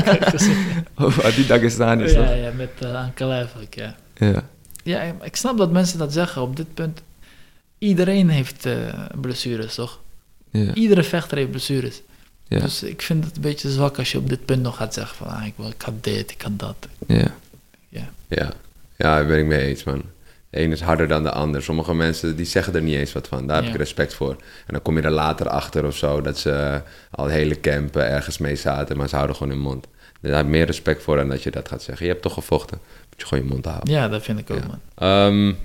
Of die Dagestani is ja, toch? ja, met uh, Ankalaev ook, ja. Ja. Ja, ik snap dat mensen dat zeggen op dit punt. Iedereen heeft uh, blessures, toch? Ja. Iedere vechter heeft blessures. Ja. Dus ik vind het een beetje zwak als je op dit punt nog gaat zeggen van... Ah, ik, wil, ik had dit, ik had dat. Ja. Ja. Ja. ja, daar ben ik mee eens, man. De een is harder dan de ander. Sommige mensen die zeggen er niet eens wat van. Daar heb Ja. ik respect voor. En dan kom je er later achter of zo... dat ze al hele campen ergens mee zaten... maar ze houden gewoon hun mond. Daar heb ik meer respect voor dan dat je dat gaat zeggen. Je hebt toch gevochten. Moet je gewoon je mond houden. Ja, dat vind ik ook, Ja. man. Ehm,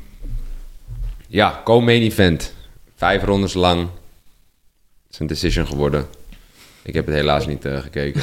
ja, co-main event. Vijf rondes lang. Het is een decision geworden. Ik heb het helaas niet uh, gekeken.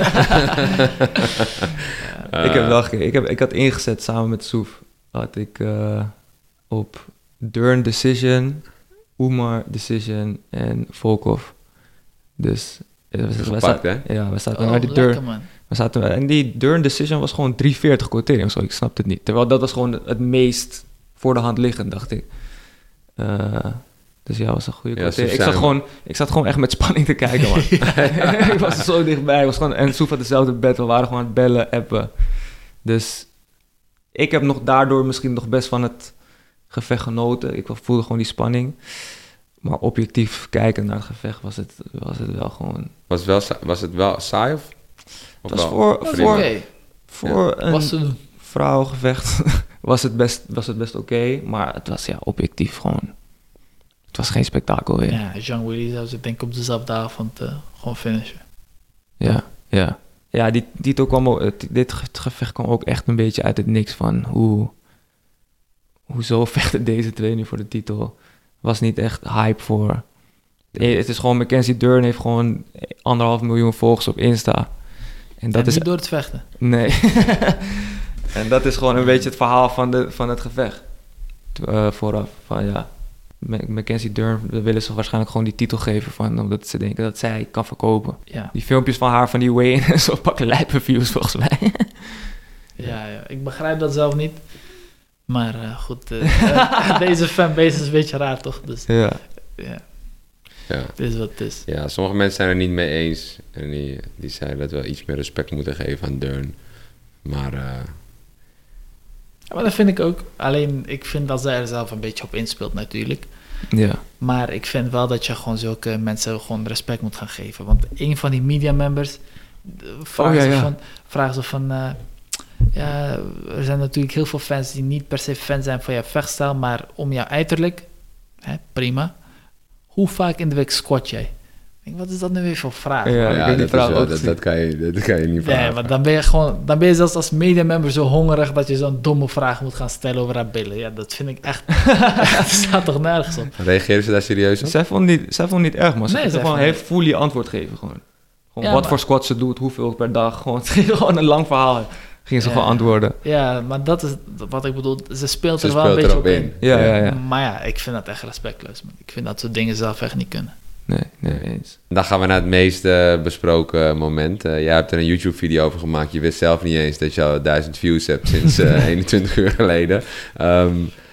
ik heb wel gekeken. Ik, heb, ik had ingezet samen met Soef. Had ik uh, op Dern Decision, Umar Decision en Volkov. Dus uh, we, we, Gepakt, zaten, hè? ja, we zaten Oh, naar die lekker, Dern. man. We zaten, en die Dern Decision was gewoon drie veertig quotering. Zo, ik snapte het niet. Terwijl dat was gewoon het meest voor de hand liggend, dacht ik. Uh, dus ja, was een goede Ja, quotering. Soef ik, zat zei- gewoon, ik zat gewoon echt met spanning te kijken, man. Ik was er zo dichtbij. Ik was gewoon, en Soef had dezelfde bed. We waren gewoon aan het bellen, appen. Dus ik heb nog daardoor misschien nog best van het gevecht genoten. Ik voelde gewoon die spanning. Maar objectief kijken naar het gevecht was het, was het wel gewoon... Was het wel, sa- was het wel saai of? of Het was wel? voor, Dat is voor, oké. voor een Was te doen. vrouwengevecht was het best, was het best oké. Maar het was ja objectief gewoon... Het was geen spektakel weer. Ja, Ja, Jean Willy zou ze denk ik op dezelfde avond uh, gewoon finishen. ja. Ja, ja die, die toch kwam ook, het- dit ge- gevecht kwam ook echt een beetje uit het niks van hoe... Hoezo vechten deze twee nu voor de titel? Was niet echt hype voor... Eh, Het is gewoon, Mackenzie Dern heeft gewoon anderhalf miljoen volgers op Insta. En dat en is... niet door het vechten. Nee. En dat is gewoon een beetje het verhaal van, de, van het gevecht. Uh, vooraf. Van ja, Ma- Mackenzie Dern willen ze waarschijnlijk gewoon die titel geven. Van, omdat ze denken dat zij kan verkopen. Ja. Die filmpjes van haar van die weigh-in en zo pakken lijpe views volgens mij. Ja, ja, ik begrijp dat zelf niet. Maar uh, goed, uh, deze fanbase is een beetje raar, toch? Dus Ja. ja, Ja. het is wat het is. ja, sommige mensen zijn er niet mee eens. En die, die zeiden dat we wel iets meer respect moeten geven aan Dern. Maar uh, Ja, maar dat vind ik ook. Alleen, ik vind dat zij er zelf een beetje op inspeelt natuurlijk. Ja. Maar ik vind wel dat je gewoon zulke mensen gewoon respect moet gaan geven. Want een van die media members vragen, Oh, ja, ze ja. Van, vragen ze van... Uh, ja, er zijn natuurlijk heel veel fans die niet per se fan zijn van jouw vechtstijl, maar om jouw uiterlijk, hè, prima. Hoe vaak in de week squat jij? Ik denk, wat is dat nu weer voor vraag? Ja, Ja, ik heb dat, die is vraag wel- ook dat, gezien. dat, kan je, dat kan je niet Nee, vragen. want dan ben je gewoon, dan ben je zelfs als mediamember zo hongerig dat je zo'n domme vraag moet gaan stellen over haar billen. Ja, dat vind ik echt, dat staat toch nergens op. Reageren ze daar serieus op? Zij vond niet, zij vond niet erg, man. Ze Nee, ging zij gewoon vond heel niet. fully antwoord geven, gewoon. Gewoon Ja, wat maar- voor squats ze doet, hoeveel per dag. Gewoon, het ging gewoon een lang verhaal. Gingen ze Ja. gewoon antwoorden. Ja, maar dat is wat ik bedoel. Ze speelt Ze er wel speelt een beetje erop op in. in. Ja, ja, ja. Maar ja, ik vind dat echt respectloos. Man. Ik vind dat soort dingen zelf echt niet kunnen. Nee, nee, eens. Dan gaan we naar het meest eh, besproken moment. Eh, jij hebt er een YouTube-video over gemaakt. Je wist zelf niet eens dat je al duizend views hebt sinds eh, eenentwintig uur geleden. Ehm,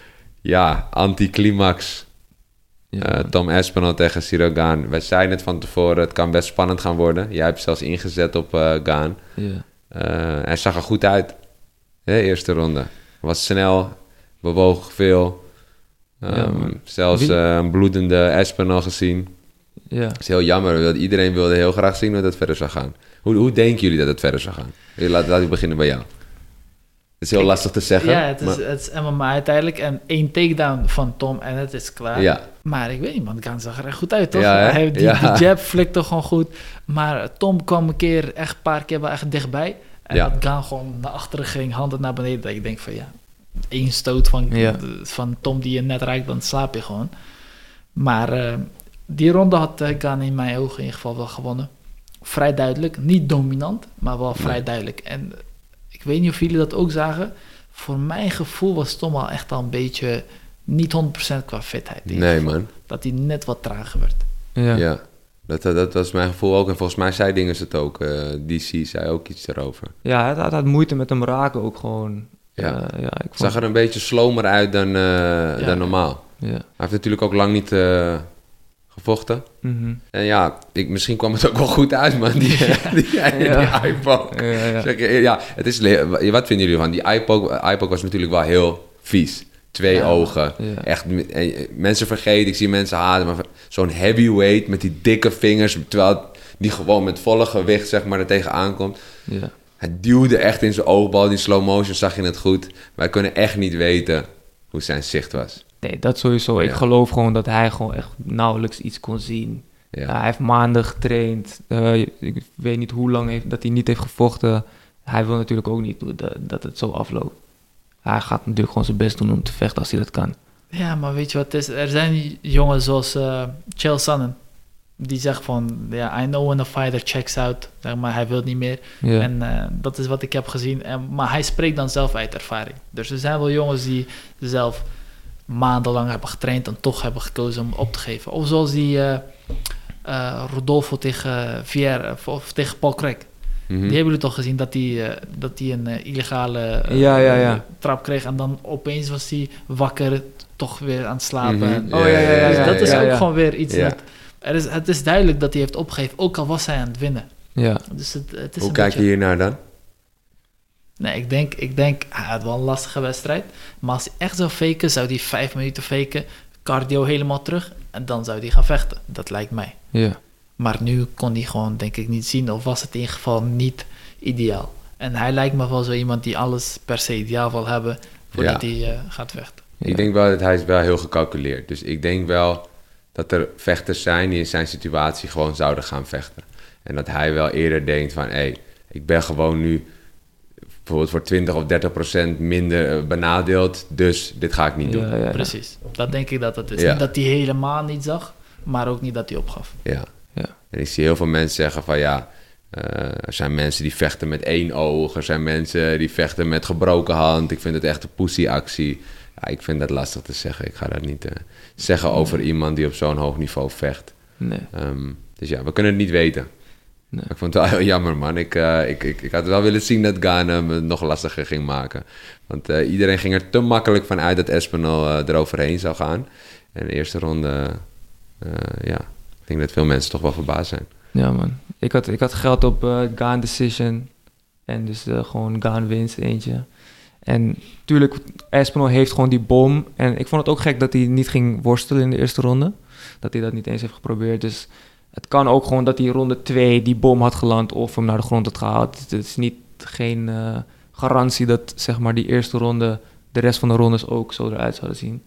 ja, anticlimax. Ja, Eh, man. Tom Aspinall tegen Cyril Gane. Wij zeiden het van tevoren, het kan best spannend gaan worden. Jij hebt zelfs ingezet op eh Gane. ja. Eh, hij zag er goed uit. Hè, eerste ronde. Was snel, bewoog veel. Ja, Ehm, man. zelfs Wie- eh, een bloedende Aspinall gezien. ja. Het is heel jammer, want iedereen wilde heel graag zien hoe dat verder zou gaan. Hoe, hoe denken jullie dat het verder zou gaan? Laat, laat ik beginnen bij jou. Het is heel Ik- lastig te zeggen. Ja, het is, maar- het is M M A uiteindelijk. En één takedown van Tom en het is klaar. ja, Maar ik weet niet, man. Gaan zag er echt goed uit, toch? Ja, hè? Hij, die, Ja. die jab flikte gewoon goed. Maar Tom kwam een keer, echt een paar keer wel echt dichtbij. En Ja. dat Gaan gewoon naar achteren ging, handen naar beneden. Dat ik denk van ja, één stoot van, Ja. van Tom die je net raakt, dan slaap je gewoon. Maar eh, die ronde had uh, Gaan in mijn ogen in ieder geval wel gewonnen. Vrij duidelijk. Niet dominant, maar wel vrij Nee. duidelijk. En eh, ik weet niet of jullie dat ook zagen. Voor mijn gevoel was Tom al echt al een beetje niet honderd procent qua fitheid. in ieder nee geval. man. Dat hij net wat trager werd. Ja. Ja. Dat, dat, dat was mijn gevoel ook. En volgens mij zei dingen het ook. eh D C zei ook iets erover. Ja, hij had, had moeite met hem raken ook gewoon. Ja. Eh, ja, ik vond, Zag er een beetje slomer uit dan, eh, dan normaal. ja. Hij heeft natuurlijk ook lang niet eh, gevochten. Mhm. En ja, ik, misschien kwam het ook wel goed uit, man. Die, die, die, Ja. die iPoke. Ja, ja. Zeg je, ja, het is, le- wat vinden jullie van? Die iPoke, iPoke was natuurlijk wel heel vies. Twee Ja. ogen. Ja. Echt, eh, mensen vergeten, ik zie mensen haten, maar zo'n heavyweight met die dikke vingers, terwijl die gewoon met volle gewicht, zeg maar, er tegenaan komt. Ja. Hij duwde echt in zijn oogbal, die slow motion zag je het goed. Wij kunnen echt niet weten hoe zijn zicht was. Nee, dat sowieso. Ik Ja. geloof gewoon dat hij gewoon echt nauwelijks iets kon zien. Ja. Ja, hij heeft maanden getraind. Eh, ik weet niet hoe lang heeft, dat hij niet heeft gevochten. Hij wil natuurlijk ook niet dat, dat het zo afloopt. Hij gaat natuurlijk gewoon zijn best doen om te vechten als hij dat kan. Ja, maar weet je wat het is? Er zijn jongens zoals uh, Chael Sonnen. Die zegt van, ja, I know when a fighter checks out. Zeg maar, hij wil niet meer. Ja. En uh, dat is wat ik heb gezien. En, maar hij spreekt dan zelf uit ervaring. Dus er zijn wel jongens die zelf maandenlang hebben getraind en toch hebben gekozen om op te geven. Of zoals die uh, uh, Rodolfo tegen Vieira, of, of tegen Paul Craig. Mhm. Die hebben jullie toch gezien dat hij uh, dat die een uh, illegale uh, Ja, ja, ja. trap kreeg. En dan opeens was hij wakker, toch weer aan het slapen. Mhm. En- Oh, ja, ja, ja, dus ja, dat is ja, ook ja. gewoon weer iets Ja. dat... Er is, het is duidelijk dat hij heeft opgegeven, ook al was hij aan het winnen. Ja. Dus het, het is Hoe een kijk beetje... je hier naar dan? Nee, ik denk, ik denk, hij had wel een lastige wedstrijd. Maar als hij echt zou faken, zou hij vijf minuten faken, cardio helemaal terug en dan zou hij gaan vechten. Dat lijkt mij. Ja. Maar nu kon hij gewoon, denk ik, niet zien, of was het in ieder geval niet ideaal. En hij lijkt me wel zo iemand die alles per se ideaal wil hebben voordat Ja. hij uh, gaat vechten. Ja. Ik denk wel dat hij is wel heel gecalculeerd. Dus ik denk wel dat er vechters zijn die in zijn situatie gewoon zouden gaan vechten. En dat hij wel eerder denkt van, hé, hey, ik ben gewoon nu bijvoorbeeld voor twintig of dertig procent minder uh, benadeeld, dus dit ga ik niet doen. Ja, ja, ja. Precies. Dat denk ik dat het is. Ja. Niet dat hij helemaal niet zag, maar ook niet dat hij opgaf. Ja. Ja. En ik zie heel veel mensen zeggen van ja, uh, er zijn mensen die vechten met één oog, er zijn mensen die vechten met gebroken hand. Ik vind het echt een poesieactie. Ja, ik vind dat lastig te zeggen. Ik ga dat niet uh, zeggen over iemand die op zo'n hoog niveau vecht. Nee. Um, dus ja, we kunnen het niet weten. Nee. Ik vond het wel heel jammer, man. Ik, uh, ik, ik, ik had wel willen zien dat Gane hem het nog lastiger ging maken. Want uh, iedereen ging er te makkelijk van uit dat Aspinall uh, eroverheen zou gaan. En de eerste ronde, uh, ja, ik denk dat veel mensen toch wel verbaasd zijn. Ja, man. Ik had, ik had geld op uh, Gane decision. En dus uh, gewoon Gane winst eentje. En natuurlijk, Aspinall heeft gewoon die bom. En ik vond het ook gek dat hij niet ging worstelen in de eerste ronde. Dat hij dat niet eens heeft geprobeerd. Dus het kan ook gewoon dat hij ronde twee die bom had geland of hem naar de grond had gehaald. Het is niet geen uh, garantie dat zeg maar die eerste ronde, de rest van de rondes ook zo eruit zouden zien.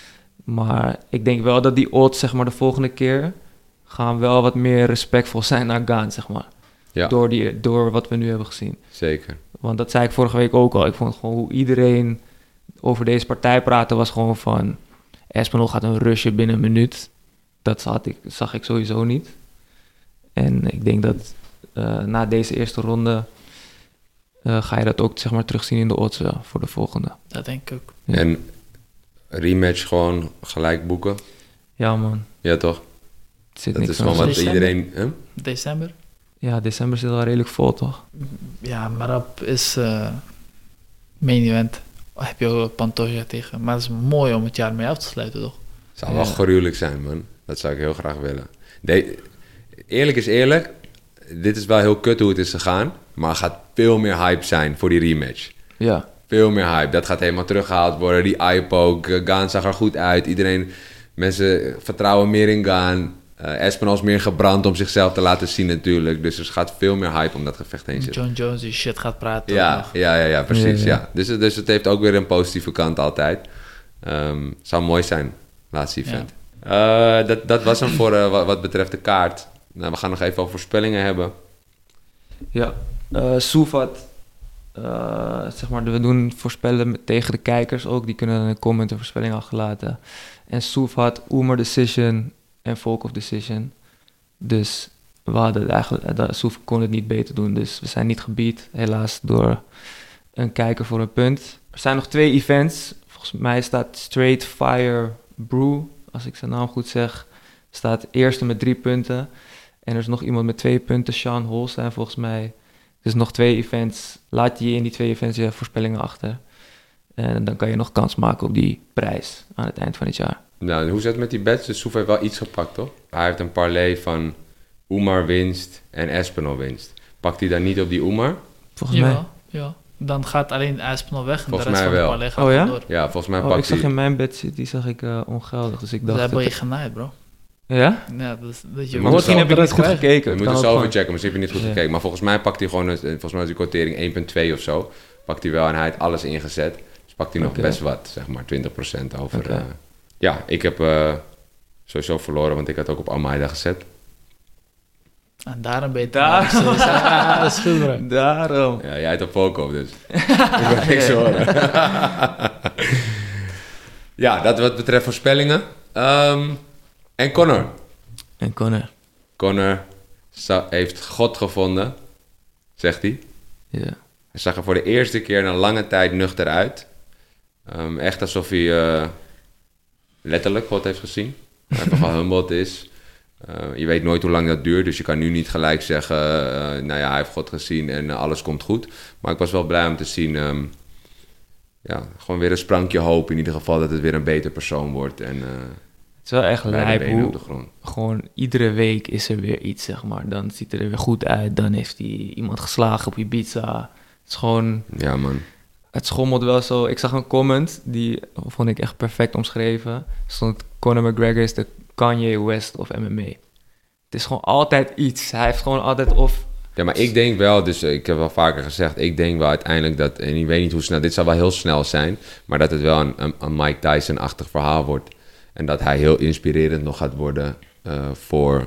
Maar ik denk wel dat die odds zeg maar de volgende keer gaan wel wat meer respectvol zijn naar Gane, zeg maar. Ja. Door, die, door wat we nu hebben gezien. Zeker. Want dat zei ik vorige week ook al. Ik vond gewoon hoe iedereen over deze partij praatte was gewoon van... Aspinall gaat een rushen binnen een minuut. Dat zag ik, zag ik sowieso niet. En ik denk dat uh, na deze eerste ronde... Uh, ga je dat ook zeg maar terugzien in de odds wel, voor de volgende. Dat denk ik ook. Ja. En rematch gewoon gelijk boeken? Ja, man. Ja, toch? Het zit Dat niks is gewoon aan. wat December? iedereen... Huh? December? Ja, december zit al redelijk vol, toch? Ja, Marab is uh, main event. Heb je ook Pantoja tegen. Maar het is mooi om het jaar mee af te sluiten, toch? Zou wel Ja. gruwelijk zijn, man. Dat zou ik heel graag willen. De, eerlijk is eerlijk. Dit is wel heel kut hoe het is gegaan. Maar er gaat veel meer hype zijn voor die rematch. Ja. Veel meer hype. Dat gaat helemaal teruggehaald worden. Die hype ook. Uh, Gane zag er goed uit. Iedereen... Mensen vertrouwen meer in Gane. Uh, Aspinall is meer gebrand om zichzelf te laten zien natuurlijk. Dus er gaat veel meer hype om dat gevecht heen zitten. John Jones die shit gaat praten. ook Ja, nog. ja, ja, ja, precies. Ja, Ja, ja. Dus, dus het heeft ook weer een positieve kant altijd. Um, zou mooi zijn, laatste event. Uh, dat, dat was hem voor uh, wat, wat betreft de kaart. Nou, we gaan nog even over voorspellingen hebben. Ja, uh, Soefat, uh, zeg maar, we doen voorspellen met, tegen de kijkers ook. Die kunnen in een comment een voorspelling achterlaten. En Soefat, Oemer Decision en Volkov Decision. Dus we hadden het eigenlijk, uh, Soef kon het niet beter doen. Dus we zijn niet gebeat, helaas, door een kijker voor een punt. Er zijn nog twee events. Volgens mij staat Straight Fire Brew, als ik zijn naam goed zeg, staat eerste met drie punten. En er is nog iemand met twee punten, Sean Holstein volgens mij. Dus nog twee events. Laat je in die twee events je voorspellingen achter. En dan kan je nog kans maken op die prijs aan het eind van het jaar. Nou, hoe zit het met die bets? Dus Soef heeft wel iets gepakt, toch? Hij heeft een parlay van Oemar winst en Aspinall winst. Pakt hij dan niet op die Oemar? Volgens mij. Ja, ja. Dan gaat alleen Aspinall weg en Volgens de rest mij van de wel. parlay gaat Oh, ja? door. Ja, volgens mij Oh, pakt ik zag hij... in mijn bed, die zag ik uh, ongeldig. Dus ik Dat dacht... hebben je dat- genaaid, bro. Ja? Ja, dat, is- dat je Maar Maar moet misschien heb ik niet goed krijgen. gekeken. We Het moeten kan zo ook even gewoon- checken, misschien heb je niet goed Ja. gekeken. Maar volgens mij pakt hij gewoon, een, volgens mij is die quotering één komma twee of zo. Pakt hij wel en hij heeft alles ingezet. Dus pakt hij nog Oké. best wat, zeg maar twintig procent over. Oké. uh, ja, ik heb uh, sowieso verloren, want ik had ook op Almeida gezet. En daarom ben je Daar- te nice. Ja, dat is goed, bro. Daarom. Ja, jij hebt op Volkov dus. ik wil niks horen. ja, dat wat betreft voorspellingen. Um, en Conor. En Conor. Conor za- heeft God gevonden, zegt hij. Ja. Hij zag er voor de eerste keer in een lange tijd nuchter uit. Um, echt alsof hij uh, letterlijk God heeft gezien. Even gehumbled is. Uh, je weet nooit hoe lang dat duurt, dus je kan nu niet gelijk zeggen... Uh, nou ja, hij heeft God gezien en uh, alles komt goed. Maar ik was wel blij om te zien... Um, ja, gewoon weer een sprankje hoop in ieder geval dat het weer een beter persoon wordt. En uh, Het is wel echt beide lijp benen op hoe de grond. gewoon iedere week is er weer iets, zeg maar. Dan ziet er weer goed uit. Dan heeft hij iemand geslagen op Ibiza. Het is gewoon... Ja, man. Het schommelt wel zo. Ik zag een comment, die vond ik echt perfect omschreven. Er stond, Conor McGregor is de Kanye West of M M A. Het is gewoon altijd iets. Hij heeft gewoon altijd of... Ja, maar ik denk wel, dus uh, ik heb wel vaker gezegd... ik denk wel uiteindelijk dat... en ik weet niet hoe snel... dit zal wel heel snel zijn... maar dat het wel een, een, een Mike Tyson-achtig verhaal wordt. En dat hij heel inspirerend nog gaat worden... Uh, voor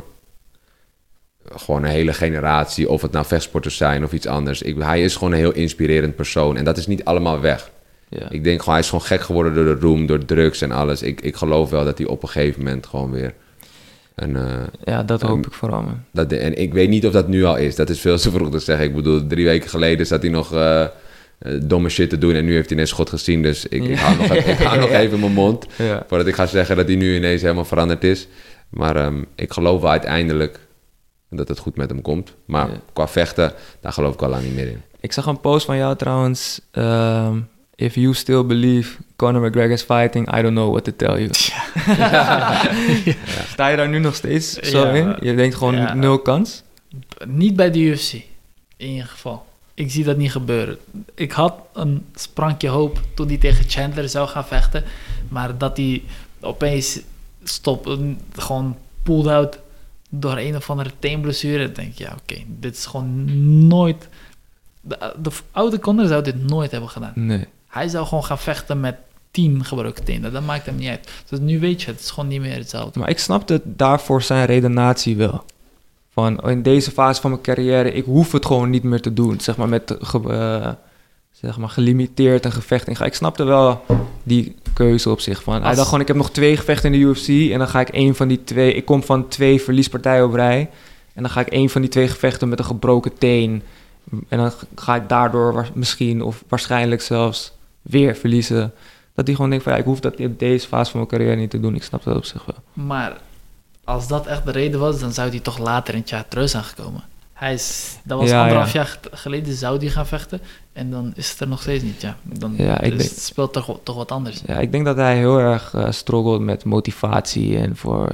gewoon een hele generatie... of het nou vechtsporters zijn of iets anders. Ik, hij is gewoon een heel inspirerend persoon... en dat is niet allemaal weg. Ja. Ik denk gewoon, hij is gewoon gek geworden door de roem... door drugs en alles. Ik, ik geloof wel dat hij op een gegeven moment gewoon weer... een, uh, ja, dat hoop Um, ik vooral, man. Dat de, en ik weet niet of dat nu al is. Dat is veel te vroeg te zeggen. Ik bedoel, drie weken geleden zat hij nog uh, uh, domme shit te doen... en nu heeft hij ineens God gezien. Dus ik, ik hou nog, even, ik hou nog even mijn mond... Ja. voordat ik ga zeggen dat hij nu ineens helemaal veranderd is. Maar um, ik geloof wel uiteindelijk dat het goed met hem komt. Maar Ja. qua vechten, daar geloof ik al lang niet meer in. Ik zag een post van jou trouwens. Um, If you still believe Conor McGregor is fighting, I don't know what to tell you. Ja. Sta je daar nu nog steeds zo Ja. in? Je denkt gewoon Ja. nul kans? Niet bij de U F C, in ieder geval. Ik zie dat niet gebeuren. Ik had een sprankje hoop toen hij tegen Chandler zou gaan vechten. Maar dat hij opeens stop, gewoon pulled out door een of andere teenblessure. Dan denk je, ja, oké, okay, dit is gewoon nooit... De, de oude Conor zou dit nooit hebben gedaan. Nee. Hij zou gewoon gaan vechten met tien gebroken tenen. Dat maakt hem niet uit. Dus nu weet je, het is gewoon niet meer hetzelfde. Maar ik snapte daarvoor zijn redenatie wel. Van, in deze fase van mijn carrière, ik hoef het gewoon niet meer te doen. Zeg maar, met ge, uh, zeg maar gelimiteerd een gevecht in. Ik snapte wel die keuze op zich. Van, Als... Hij dacht gewoon, ik heb nog twee gevechten in de U F C... en dan ga ik één van die twee... Ik kom van twee verliespartijen op rij... en dan ga ik één van die twee gevechten met een gebroken teen... en dan ga ik daardoor misschien of waarschijnlijk zelfs weer verliezen. Dat hij gewoon denkt van, ja, ik hoef dat in deze fase van mijn carrière niet te doen. Ik snap dat op zich wel. Maar als dat echt de reden was, dan zou hij toch later in het jaar terug zijn gekomen. Hij is, dat was ja, anderhalf ja. jaar geleden, zou hij gaan vechten. En dan is het er nog steeds niet, ja. Dan ja, ik dus denk, het speelt toch, toch wat anders. Ja, ik denk dat hij heel erg uh, struggelt met motivatie en voor...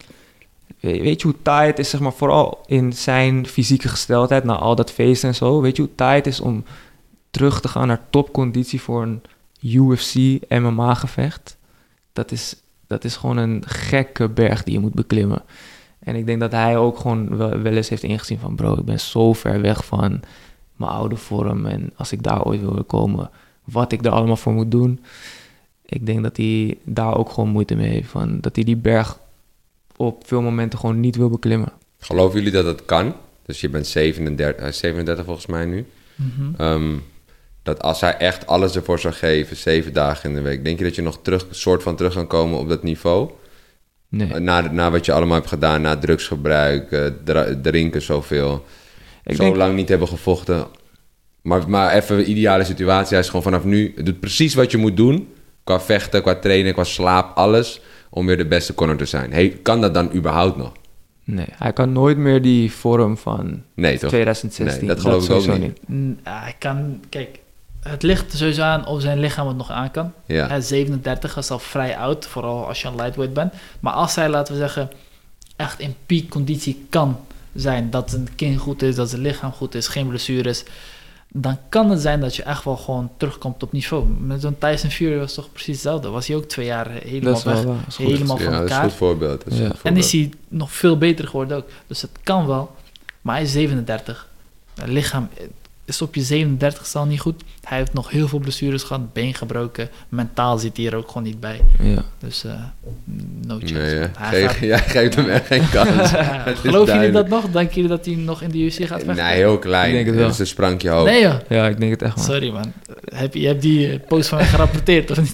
Weet, weet je hoe taai het is, zeg maar, vooral in zijn fysieke gesteldheid, na al dat feesten en zo. Weet je hoe taai het is om terug te gaan naar topconditie voor een U F C M M A gevecht? Dat is, dat is gewoon een gekke berg die je moet beklimmen. En ik denk dat hij ook gewoon wel, wel eens heeft ingezien van... bro, ik ben zo ver weg van mijn oude vorm. En als ik daar ooit wil komen, wat ik er allemaal voor moet doen. Ik denk dat hij daar ook gewoon moeite mee heeft. Van, dat hij die berg op veel momenten gewoon niet wil beklimmen. Geloven jullie dat dat kan? Dus je bent zevenendertig, zevenendertig volgens mij nu. Mm-hmm. Um, dat als hij echt alles ervoor zou geven, zeven dagen in de week... denk je dat je nog terug, soort van terug kan komen op dat niveau? Nee. Na, na wat je allemaal hebt gedaan, na drugsgebruik, uh, dra- drinken zoveel. Ik zo denk... lang niet hebben gevochten. Maar, maar even een ideale situatie. Hij is gewoon vanaf nu... Het doet precies wat je moet doen. Qua vechten, qua trainen, qua slaap, alles. Om weer de beste Conor te zijn. Hey, kan dat dan überhaupt nog? Nee, hij kan nooit meer die vorm van nee, toch? twintig zestien. Nee, dat geloof dat ik ook niet. niet. Hij kan... Kijk, het ligt sowieso aan of zijn lichaam het nog aan kan. Ja. Hij is zevenendertig, is al vrij oud. Vooral als je een lightweight bent. Maar als hij, laten we zeggen, echt in piekconditie kan zijn... dat zijn kin goed is, dat zijn lichaam goed is, geen blessures... dan kan het zijn dat je echt wel gewoon terugkomt op niveau. Met zo'n Tyson Fury was toch precies hetzelfde. Was hij ook twee jaar helemaal dat is weg, wel, dat is goed. helemaal van Ja, dat is elkaar. een goed voorbeeld. Dat is Ja. een goed En voorbeeld. is hij nog veel beter geworden ook. Dus het kan wel. Maar hij is zevenendertig. Het lichaam is op je zevenendertigste al niet goed. Hij heeft nog heel veel blessures gehad. Been gebroken. Mentaal zit hij er ook gewoon niet bij. Ja. Dus uh, no chance. Nee, hè? Hij Ge- gaat- jij geeft hem echt geen kans. Het is Geloven jullie duidelijk. dat nog? Denken jullie dat hij nog in de U F C gaat vechten? Nee, heel klein. Ik denk het Dat wel. is een sprankje hoog. Nee joh. ja, ik denk het echt, man. Sorry man. Heb je, je hebt die eh, post van mij gerapporteerd of niet?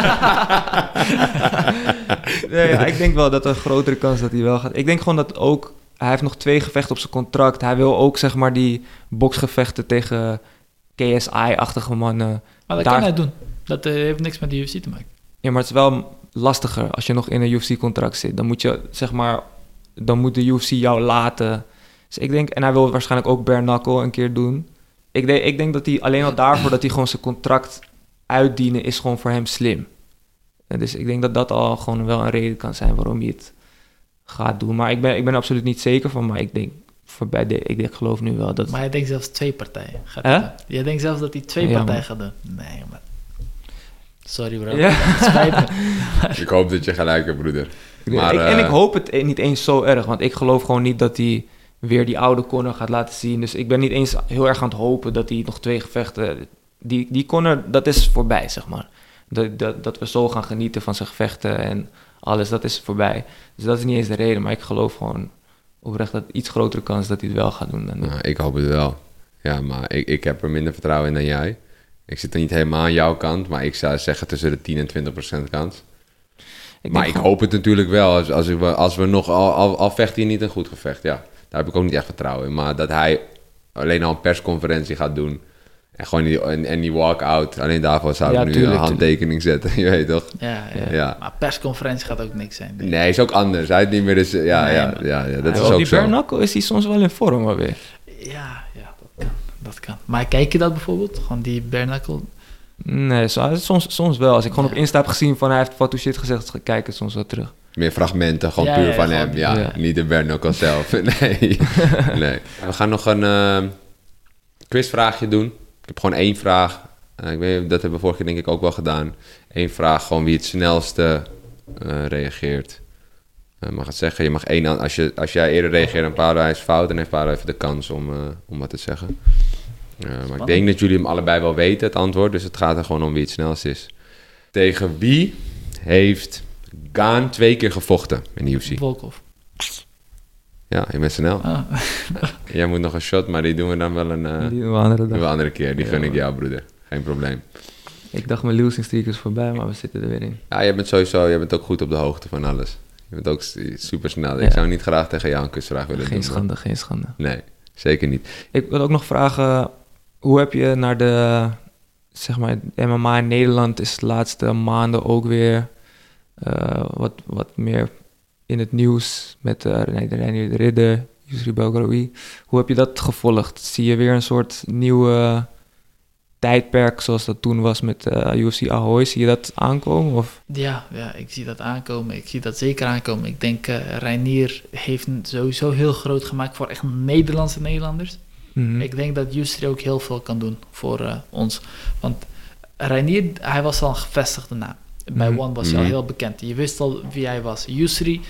Nee, ja, ik denk wel dat er een grotere kans dat hij wel gaat. Ik denk gewoon dat ook... Hij heeft nog twee gevechten op zijn contract. Hij wil ook, zeg maar, die boksgevechten tegen K S I-achtige mannen. Maar dat Daar- kan hij doen. Dat eh, heeft niks met de U F C te maken. Ja, maar het is wel lastiger als je nog in een U F C-contract zit. Dan moet je, zeg maar... Dan moet de U F C jou laten. Dus ik denk... En hij wil waarschijnlijk ook bare knuckle een keer doen. Ik denk, ik denk dat hij alleen al daarvoor dat hij gewoon zijn contract uitdienen... is gewoon voor hem slim. En dus ik denk dat dat al gewoon wel een reden kan zijn waarom hij het gaat doen. Maar ik ben, ik ben er absoluut niet zeker van. Maar ik denk, voor bij de, ik denk, geloof nu wel dat... Maar hij denkt zelfs twee partijen gaat Hè? doen. Jij denkt zelfs dat hij twee Ja, partijen man. gaat doen. Nee, man. Sorry, bro. Ja. Het spijt me. Ik hoop dat je gelijk hebt, broeder. Maar, ik, en eh, ik hoop het e- niet eens zo erg. Want ik geloof gewoon niet dat hij weer die oude Conor gaat laten zien. Dus ik ben niet eens heel erg aan het hopen dat hij nog twee gevechten... Die, die Conor, dat is voorbij, zeg maar. Dat, dat, dat we zo gaan genieten van zijn gevechten en alles, dat is voorbij. Dus dat is niet eens de reden. Maar ik geloof gewoon oprecht dat iets grotere kans dat hij het wel gaat doen dan nu. Nou, ik hoop het wel. Ja, maar ik, ik heb er minder vertrouwen in dan jij. Ik zit er niet helemaal aan jouw kant, maar ik zou zeggen tussen de tien en twintig procent kans. Ik maar denk ik gewoon- hoop het natuurlijk wel. Als, als, we, als we nog... Al, al, al vecht hij niet een goed gevecht, ja. Daar heb ik ook niet echt vertrouwen in. Maar dat hij alleen al een persconferentie gaat doen... En gewoon die, en, en die walk-out... Alleen daarvoor zou Ja, ik nu tuurlijk, een handtekening zetten. Je weet toch? Ja, ja. Ja. Maar persconferentie gaat ook niks zijn. denk ik. Nee, is ook anders. Hij is niet meer... Dus, ja, Nee, ja, man. ja, ja, dat Ja, is Op ook die zo. bare knuckle is hij soms wel in vorm alweer. Ja, ja, dat kan. Dat kan. Maar kijk je dat bijvoorbeeld? Gewoon die bare knuckle? Nee, zo- soms, soms wel. Als ik gewoon Ja. op Insta heb gezien van hij heeft wat shit gezegd, ga kijken soms wel terug. Meer fragmenten, gewoon Ja, puur ja, van gewoon- hem. Ja, ja. niet de Bernocle zelf. Nee. nee. We gaan nog een eh, quizvraagje doen. Ik heb gewoon één vraag. Eh, ik weet, dat hebben we vorige keer denk ik ook wel gedaan. Eén vraag, gewoon wie het snelste eh, reageert uh, mag het zeggen. Je mag één, an- als, je, als jij eerder reageert aan Paulo, hij is fout, dan heeft Paulo even de kans om, uh, om wat te zeggen. Uh, maar ik denk dat jullie hem allebei wel weten, het antwoord. Dus het gaat er gewoon om wie het snelst is. Tegen wie heeft Gaan twee keer gevochten in de U F C? Volkov. Ja, je bent snel. Ah. Jij moet nog een shot, maar die doen we dan wel een, uh, Die doen we andere doen dag. we een andere keer. Die Ja, gun ik man. jou, broeder. Geen probleem. Ik dacht mijn losing streak is voorbij, maar we zitten er weer in. Ja, je bent sowieso, je bent ook goed op de hoogte van alles. Je bent ook super snel. Ik Ja. zou niet graag tegen jou een kusvraag willen Geen doen. man. schande, geen schande. Nee, zeker niet. Ik wil ook nog vragen, hoe heb je naar de, zeg maar, M M A in Nederland is de laatste maanden ook weer uh, wat, wat meer in het nieuws met uh, Reinier de Ridder, Yusri Belgaroui. Hoe heb je dat gevolgd? Zie je weer een soort nieuwe tijdperk zoals dat toen was met uh, U F C Ahoy? Zie je dat aankomen? Of? Ja, ja, ik zie dat aankomen. Ik zie dat zeker aankomen. Ik denk, uh, Reinier heeft het sowieso heel groot gemaakt voor echt Nederlandse Nederlanders. Mm-hmm. Ik denk dat Yusri ook heel veel kan doen voor uh, ons. Want Reinier, hij was al een gevestigde naam. Bij Mhm. One was hij al Mhm. heel bekend. Je wist al wie hij was. Yusri,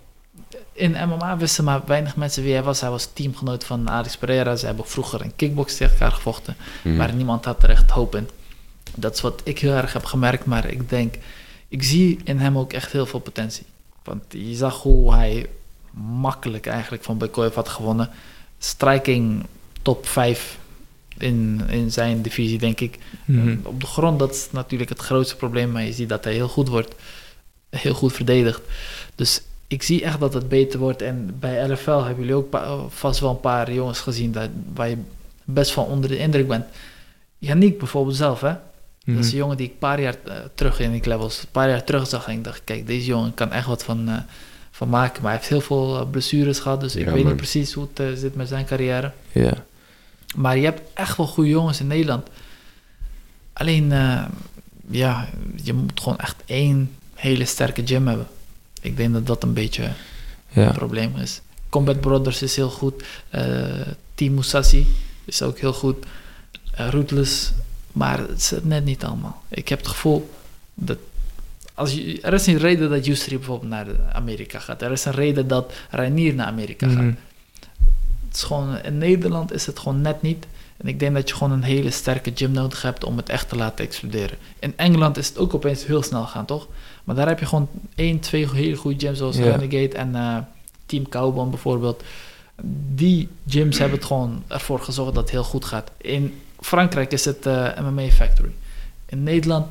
in M M A wisten maar weinig mensen wie hij was. Hij was teamgenoot van Alex Pereira. Ze hebben vroeger een kickbox tegen elkaar gevochten. Mhm. Maar niemand had er echt hoop in. Dat is wat ik heel erg heb gemerkt. Maar ik denk, ik zie in hem ook echt heel veel potentie. Want je zag hoe hij makkelijk eigenlijk van Bekoev had gewonnen. Striking top vijf in, in zijn divisie, denk ik. Mm-hmm. Op de grond, dat is natuurlijk het grootste probleem. Maar je ziet dat hij heel goed wordt. Heel goed verdedigd. Dus ik zie echt dat het beter wordt. En bij L F L hebben jullie ook pa- vast wel een paar jongens gezien dat, waar je best van onder de indruk bent. Yannick bijvoorbeeld zelf, hè? Mm-hmm. Dat is een jongen die ik een paar jaar uh, terug in die levels, een paar jaar terug zag. En ik dacht, kijk, deze jongen kan echt wat van, uh, van maken. Maar hij heeft heel veel uh, blessures gehad. Dus ik Ja, weet man. niet precies hoe het uh, zit met zijn carrière. Ja. Maar je hebt echt wel goede jongens in Nederland. Alleen, uh, ja, je moet gewoon echt één hele sterke gym hebben. Ik denk dat dat een beetje Ja. een probleem is. Combat Brothers is heel goed. Uh, Team Musashi is ook heel goed. Uh, Ruthless. Maar het is het net niet allemaal. Ik heb het gevoel dat... Als je, er is een reden dat Yusri bijvoorbeeld naar Amerika gaat. Er is een reden dat Reinier naar Amerika gaat. Mm-hmm. Het is gewoon, in Nederland is het gewoon net niet. En ik denk dat je gewoon een hele sterke gym nodig hebt om het echt te laten exploderen. In Engeland is het ook opeens heel snel gaan, toch? Maar daar heb je gewoon één, twee hele goede gyms zoals Ja. Renegade en uh, Team Cowbon bijvoorbeeld. Die gyms hebben het gewoon ervoor gezorgd dat het heel goed gaat. In Frankrijk is het uh, M M A Factory. In Nederland,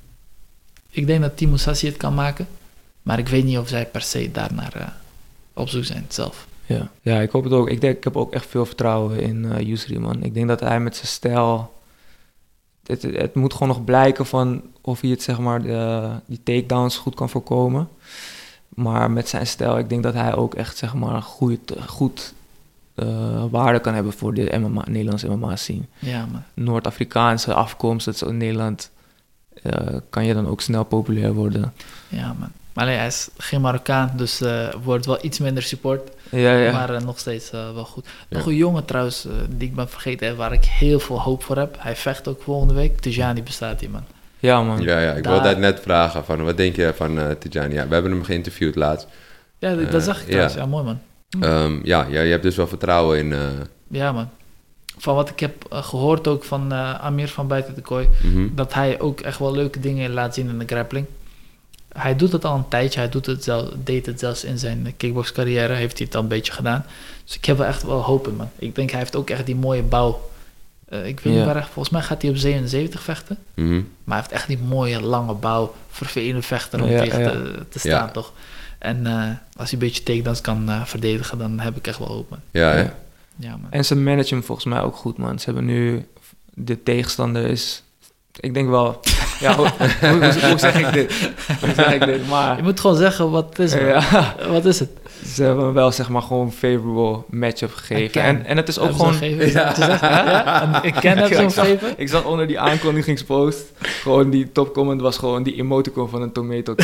ik denk dat Team Musashi het kan maken. Maar ik weet niet of zij per se daarnaar uh, op zoek zijn zelf. Ja. ja, ik hoop het ook. Ik denk, ik heb ook echt veel vertrouwen in uh, Yusri, man. Ik denk dat hij met zijn stijl... Het, het, het moet gewoon nog blijken van of hij het, zeg maar, de, die takedowns goed kan voorkomen. Maar met zijn stijl, ik denk dat hij ook echt, zeg maar, goed, goed uh, waarde kan hebben voor de M M A, Nederlandse M M A scene. Ja, man. Noord-Afrikaanse afkomst, dat is in Nederland, uh, kan je dan ook snel populair worden. Ja, man. Maar nee, hij is geen Marokkaan, dus uh, wordt wel iets minder support. Ja, ja. Maar uh, nog steeds uh, wel goed. Ja. Nog een jongen trouwens, uh, die ik ben vergeten en waar ik heel veel hoop voor heb. Hij vecht ook volgende week. Tijani bestaat hier, man. Ja, man. Ja, ja, ik Daar- wilde het net vragen. Van, wat denk je van uh, Tijani? Ja, we hebben hem geïnterviewd laatst. Ja, dat, Uh, dat zag ik trouwens. ja. Ja, mooi, man. Um, ja, ja, je hebt dus wel vertrouwen in... Uh, Ja, man. Van wat ik heb uh, gehoord ook van uh, Amir van Buiten de Kooi, mhm. dat hij ook echt wel leuke dingen laat zien in de grappling. Hij doet het al een tijdje. Hij doet het zelf, deed het zelfs in zijn kickbox-carrière. Heeft hij het al een beetje gedaan. Dus ik heb wel echt wel hoop in, man. Ik denk hij heeft ook echt die mooie bouw. Uh, ik weet Ja. niet waar hij... Volgens mij gaat hij op zevenenzeventig vechten. Mhm. Maar hij heeft echt die mooie, lange bouw. Vervelende vechter om Ja, tegen ja. te, te staan, Ja. toch? En uh, als hij een beetje takedowns kan uh, verdedigen, dan heb ik echt wel hoop, man. Ja, hè? Ja. Ja, man. En ze managen hem volgens mij ook goed, man. Ze hebben nu... De tegenstander is... Ik denk wel... Ja, hoe, hoe, hoe, hoe zeg ik dit? Hoe zeg ik dit? Maar... Je moet gewoon zeggen, wat het is, man. Ja, Wat is het? ze hebben hem wel, zeg maar, gewoon een favorable matchup gegeven. Ken. En, en het is ook Hebben ze gewoon... gegeven? Ja. Ja? En ik ken hem Ik zo'n zag- gegeven. Ik zag onder die aankondigingspost... Gewoon die topcomment was gewoon die emoticon van een tomato.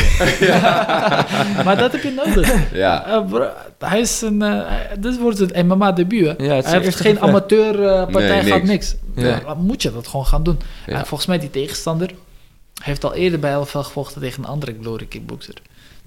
Maar dat heb je nodig. Ja. Uh, bro, hij is een... Uh, dit wordt het M M A debuut, hè? Ja, het is Hij zijn heeft eerste geen gevecht. amateurpartij Nee, gehad, niks. niks. Ja. Dan moet je dat gewoon gaan doen. Ja. En volgens mij die tegenstander heeft al eerder bij L F L gevochten tegen een andere glory kickboxer.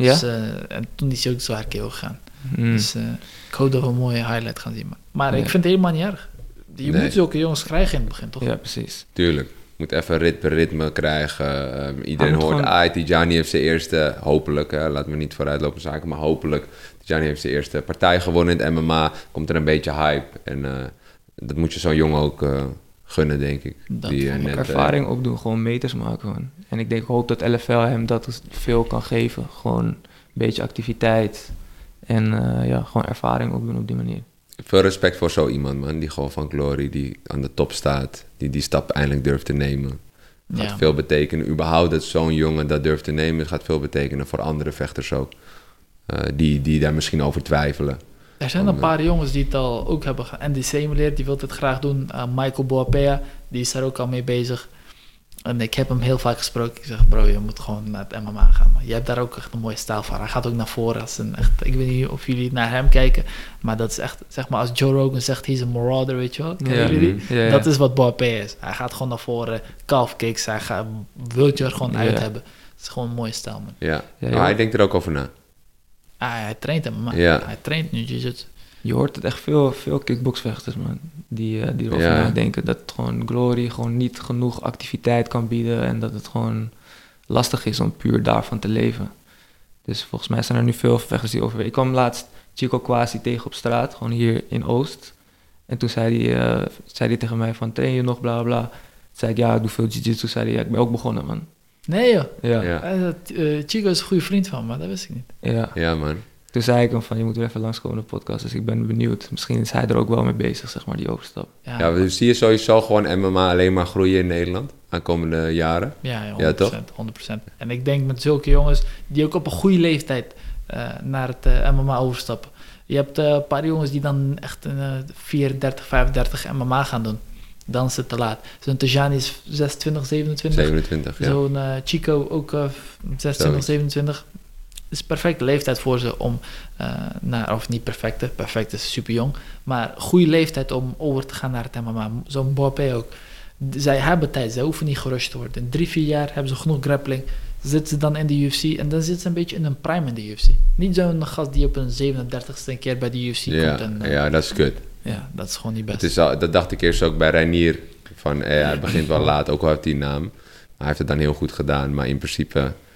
Ja? Dus, uh, en toen is hij ook zwaar K O gegaan. Mm. Dus uh, ik hoop dat we een mooie highlight gaan zien. Man. Maar Ja. ik vind het helemaal niet erg. Je Nee. moet zulke jongens krijgen in het begin, toch? Ja, precies. Tuurlijk. Moet even rit per ritme krijgen. Um, iedereen moet hoort, gewoon- ah, Tijani heeft zijn eerste, hopelijk, hè, laten we niet vooruitlopen zaken, maar hopelijk, Tijani heeft zijn eerste partij gewonnen in het M M A. Komt er een beetje hype. En uh, dat moet je zo'n jongen ook uh, gunnen, denk ik. Dat Die, uh, vond ik net, uh, Ervaring opdoen, gewoon meters maken. Man. En ik denk, ik hoop dat L F L hem dat veel kan geven. Gewoon een beetje activiteit. En uh, ja, gewoon ervaring opdoen op die manier. Veel respect voor zo iemand, man. Die gewoon van Glory, die aan de top staat. Die die stap eindelijk durft te nemen. Gaat Ja. veel betekenen. Überhaupt dat zo'n jongen dat durft te nemen, gaat veel betekenen voor andere vechters ook. Uh, die, die daar misschien over twijfelen. Er zijn een paar jongens die het al ook hebben gedaan. Andy Semeler, die wil het graag doen. Uh, Michael Boapea, die is daar ook al mee bezig. En ik heb hem heel vaak gesproken. Ik zeg, bro, je moet gewoon naar het M M A gaan. Maar je hebt daar ook echt een mooie stijl van. Hij gaat ook naar voren. Als een echt, ik weet niet of jullie naar hem kijken. Maar dat is echt, zeg maar, als Joe Rogan zegt, he's a marauder, weet je wel. Kennen Ja. jullie die? Ja, ja. Dat is wat Boapea is. Hij gaat gewoon naar voren, calf kicks. Hij gaat, wil je er gewoon Ja. uit hebben. Het is gewoon een mooie stijl, man. Ja, Ja, maar joh. hij denkt er ook over na. Ah, hij traint hem, maar Ja. hij traint nu jiu-jitsu. Je hoort het echt veel, veel kickboxvechters, man. Die, uh, die erover Ja. nadenken dat het gewoon Glory gewoon niet genoeg activiteit kan bieden. En dat het gewoon lastig is om puur daarvan te leven. Dus volgens mij zijn er nu veel vechters die overwegen. Ik kwam laatst Chico Kwasi tegen op straat, gewoon hier in Oost. En toen zei hij, uh, zei hij tegen mij van, train je nog, bla bla. Toen zei ik, ja, ik doe veel jiu-jitsu. Zei hij, ja, ik ben ook begonnen, man. Nee joh, Ja, ja. Ja, Uh, uh, Chico is een goede vriend van me, dat wist ik niet. ja man. Toen zei ik hem van, je moet weer even langskomen op de podcast. Dus ik ben benieuwd. Misschien is hij er ook wel mee bezig, zeg maar, die overstap. Ja, Ja, dus zie je sowieso gewoon M M A alleen maar groeien in Nederland aankomende jaren. ja, ja, Ja, honderd procent, toch? honderd procent. En ik denk met zulke jongens die ook op een goede leeftijd uh, naar het uh, M M A overstappen. Je hebt uh, een paar jongens die dan echt uh, vierendertig, vijfendertig M M A gaan doen. Dan is het te laat. Zo'n Tijani is zesentwintig, zevenentwintig. zevenentwintig, ja. Zo'n uh, Chico ook uh, zesentwintig, Zoiets. zevenentwintig. Het is perfecte leeftijd voor ze om, uh, naar, of niet perfecte, perfect is super jong, maar goede leeftijd om over te gaan naar het M M A. Zo'n Boapé ook. D- Zij hebben tijd, zij hoeven niet gerusht te worden. In drie, vier jaar hebben ze genoeg grappling, zitten ze dan in de U F C en dan zitten ze een beetje in een prime in de U F C. Niet zo'n gast die op een zevenendertigste een keer bij de U F C Ja, komt. En, uh, ja, dat is kut. ja, dat is gewoon niet best. Het is al, dat dacht ik eerst ook bij Reinier. Van, eh, hij begint wel laat, ook al heeft hij een naam. Maar hij heeft het dan heel goed gedaan. Maar in principe,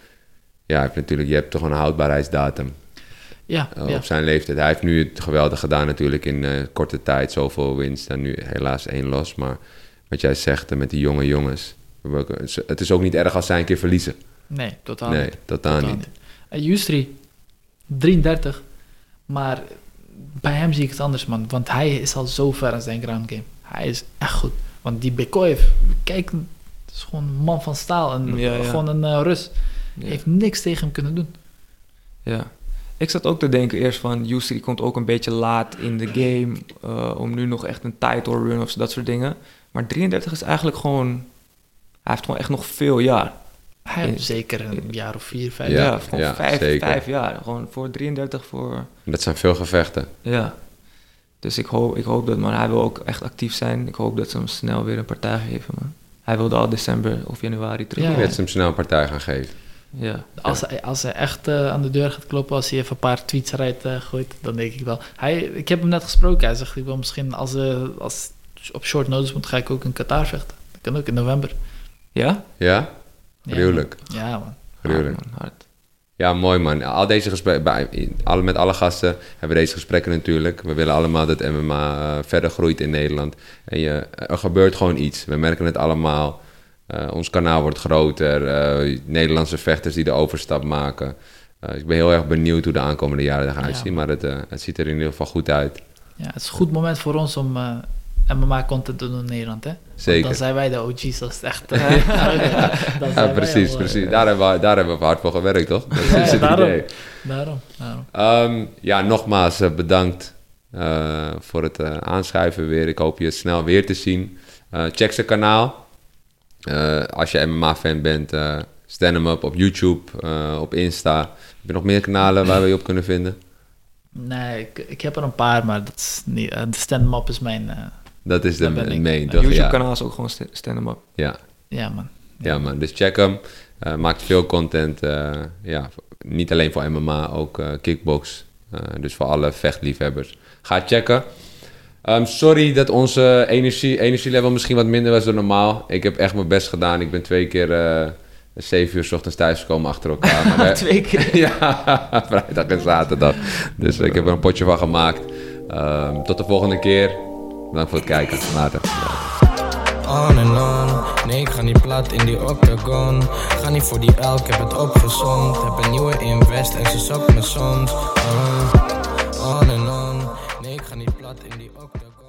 ja, hij heeft natuurlijk, je hebt toch een houdbaarheidsdatum ja, uh, ja. op zijn leeftijd. Hij heeft nu het geweldig gedaan natuurlijk in uh, korte tijd. Zoveel winst en nu helaas één los. Maar wat jij zegt uh, met die jonge jongens. we hebben ook- Het is ook niet erg als zij een keer verliezen. Nee, totaal Nee, niet. totaal Totaal niet. En Yusri, drieëndertig, maar bij hem zie ik het anders, man. Want hij is al zo ver in zijn ground game. Hij is echt goed. Want die Bekoev, kijk, het is gewoon een man van staal. En Ja, ja. gewoon een uh, Rus. Ja. Heeft niks tegen hem kunnen doen. Ja. Ik zat ook te denken eerst van, Yusri komt ook een beetje laat in de game uh, om nu nog echt een title run of dat soort dingen. Maar drieëndertig is eigenlijk gewoon, hij heeft gewoon echt nog veel jaar. Hij heeft Ja. zeker een jaar of vier, vijf. Ja, Ja, gewoon ja, vijf, zeker. vijf jaar. Gewoon voor drieëndertig, voor, Dat zijn veel gevechten. ja. Dus ik hoop, ik hoop dat, maar hij wil ook echt actief zijn. Ik hoop dat ze hem snel weer een partij geven, man. Hij wilde al december of januari terug. Ja. Ik werd ze hem snel een partij gaan geven. Ja. Als, hij, als hij echt uh, aan de deur gaat kloppen, als hij even een paar tweets eruit uh, gooit, dan denk ik wel. Hij, ik heb hem net gesproken. Hij zegt, ik wil misschien, als, uh, als op short notice moet, ga ik ook in Qatar vechten. Dat kan ook in november. Ja? Ja? Gruwelijk. Ja, man. Gruwelijk. Ah, man, hard. Ja, mooi man. Al deze gesprekken, bij, alle, met alle gasten hebben we deze gesprekken natuurlijk. We willen allemaal dat M M A uh, verder groeit in Nederland. En je, er gebeurt gewoon iets. We merken het allemaal. Uh, ons kanaal wordt groter. Uh, Nederlandse vechters die de overstap maken. Uh, ik ben heel erg benieuwd hoe de aankomende jaren eruit Ja. zien. Maar het, uh, het ziet er in ieder geval goed uit. Ja, het is een goed moment voor ons om uh, M M A-content te doen in Nederland, hè? Want Zeker. dan zijn wij de O G's als het echt... Uh, dan zijn Ja, wij precies, al, uh, precies. Daar hebben, we, daar hebben we hard voor gewerkt, toch? Dat Ja, is het daarom. idee. Daarom, daarom. Um, ja, nogmaals uh, bedankt uh, voor het uh, aanschuiven weer. Ik hoop je snel weer te zien. Uh, check zijn kanaal. Uh, als je M M A-fan bent, uh, stand hem up op YouTube, uh, op Insta. Heb je nog meer kanalen waar we je op kunnen vinden? Nee, ik, ik heb er een paar, maar dat is niet... Uh, de stand-up is mijn... Uh, Dat is de Daar ben ik. main, Ja, toch? YouTube Ja. kanaal is ook gewoon st- stand 'em up. Ja. ja, man. Ja man, dus check hem. Uh, maakt veel content. Uh, ja, niet alleen voor M M A, ook uh, kickbox. Uh, dus voor alle vechtliefhebbers. Ga checken. Um, sorry dat onze energie, energielevel misschien wat minder was dan normaal. Ik heb echt mijn best gedaan. Ik ben twee keer uh, zeven uur 's ochtends thuisgekomen achter elkaar. Maar Twee keer? Ja, vrijdag en zaterdag. Dus ik heb er een potje van gemaakt. Um, tot de volgende keer. Bedankt voor het kijken. Later. On en on, nee ik ga niet plat in die octagon. Ga niet voor die elk, ik heb het opgezond. Heb een nieuwe invest en ze zokt me soms. uh, On en on, nee ik ga niet plat in die octagon.